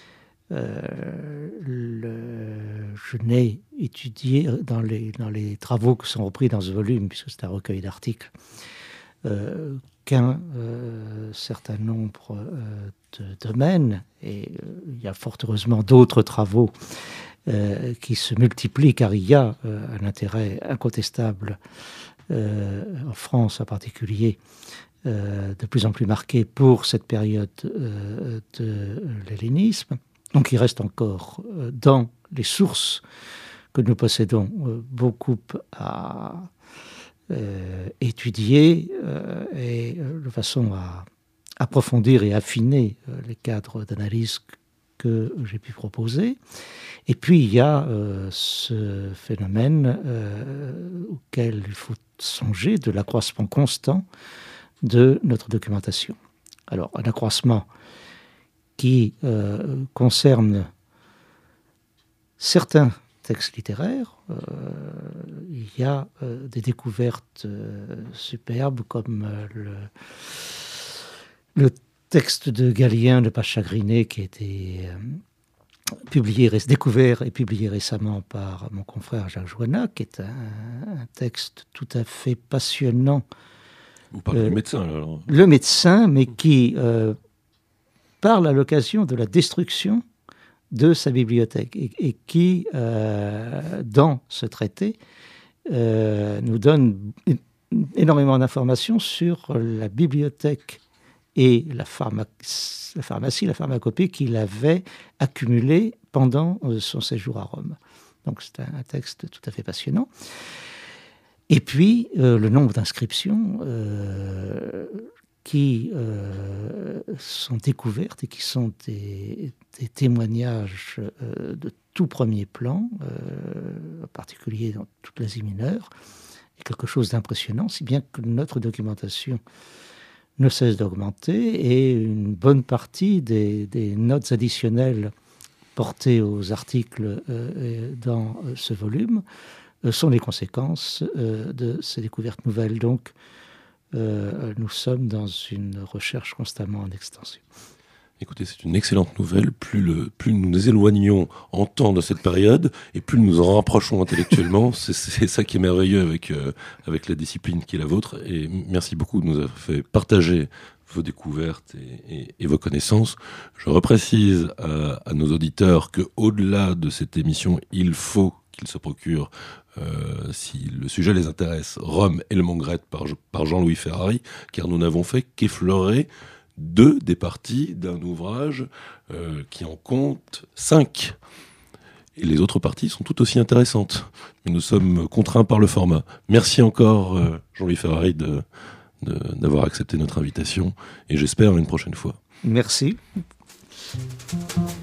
je n'ai étudié dans les travaux qui sont repris dans ce volume, puisque c'est un recueil d'articles, qu'un certain nombre de domaines, et il y a fort heureusement d'autres travaux qui se multiplient, car il y a un intérêt incontestable en France en particulier, de plus en plus marqué pour cette période de l'hellénisme. Donc il reste encore dans les sources que nous possédons beaucoup à étudier et de façon à approfondir et affiner les cadres d'analyse que j'ai pu proposer. Et puis il y a ce phénomène auquel il faut songer, de l'accroissement constant de notre documentation. Alors un accroissement qui concerne certains texte littéraire. Il y a des découvertes superbes comme le texte de Galien, Ne pas chagriner, qui a été découvert et publié récemment par mon confrère Jacques Joannac, qui est un texte tout à fait passionnant.
Vous parlez du médecin, alors.
Le médecin, mais qui parle à l'occasion de la destruction de sa bibliothèque et qui, dans ce traité, nous donne énormément d'informations sur la bibliothèque et la pharmacie, la pharmacopée qu'il avait accumulée pendant son séjour à Rome. Donc c'est un texte tout à fait passionnant. Et puis, le nombre d'inscriptions qui sont découvertes et qui sont des témoignages de tout premier plan, en particulier dans toute l'Asie mineure, est quelque chose d'impressionnant, si bien que notre documentation ne cesse d'augmenter et une bonne partie des notes additionnelles portées aux articles dans ce volume sont les conséquences de ces découvertes nouvelles. Donc, nous sommes dans une recherche constamment en extension.
Écoutez, c'est une excellente nouvelle. Plus nous nous éloignons en temps de cette période, et plus nous nous en rapprochons intellectuellement. C'est ça qui est merveilleux avec la discipline qui est la vôtre. Et merci beaucoup de nous avoir fait partager vos découvertes et vos connaissances. Je reprécise à nos auditeurs que, au-delà de cette émission, il faut qu'ils se procurent, si le sujet les intéresse, Rome et le Mont Grete par Jean-Louis Ferrari, car nous n'avons fait qu'effleurer 2 des parties d'un ouvrage qui en compte 5. Et les autres parties sont tout aussi intéressantes. Mais nous sommes contraints par le format. Merci encore, Jean-Louis Ferrari, d'avoir accepté notre invitation. Et j'espère à une prochaine fois.
Merci.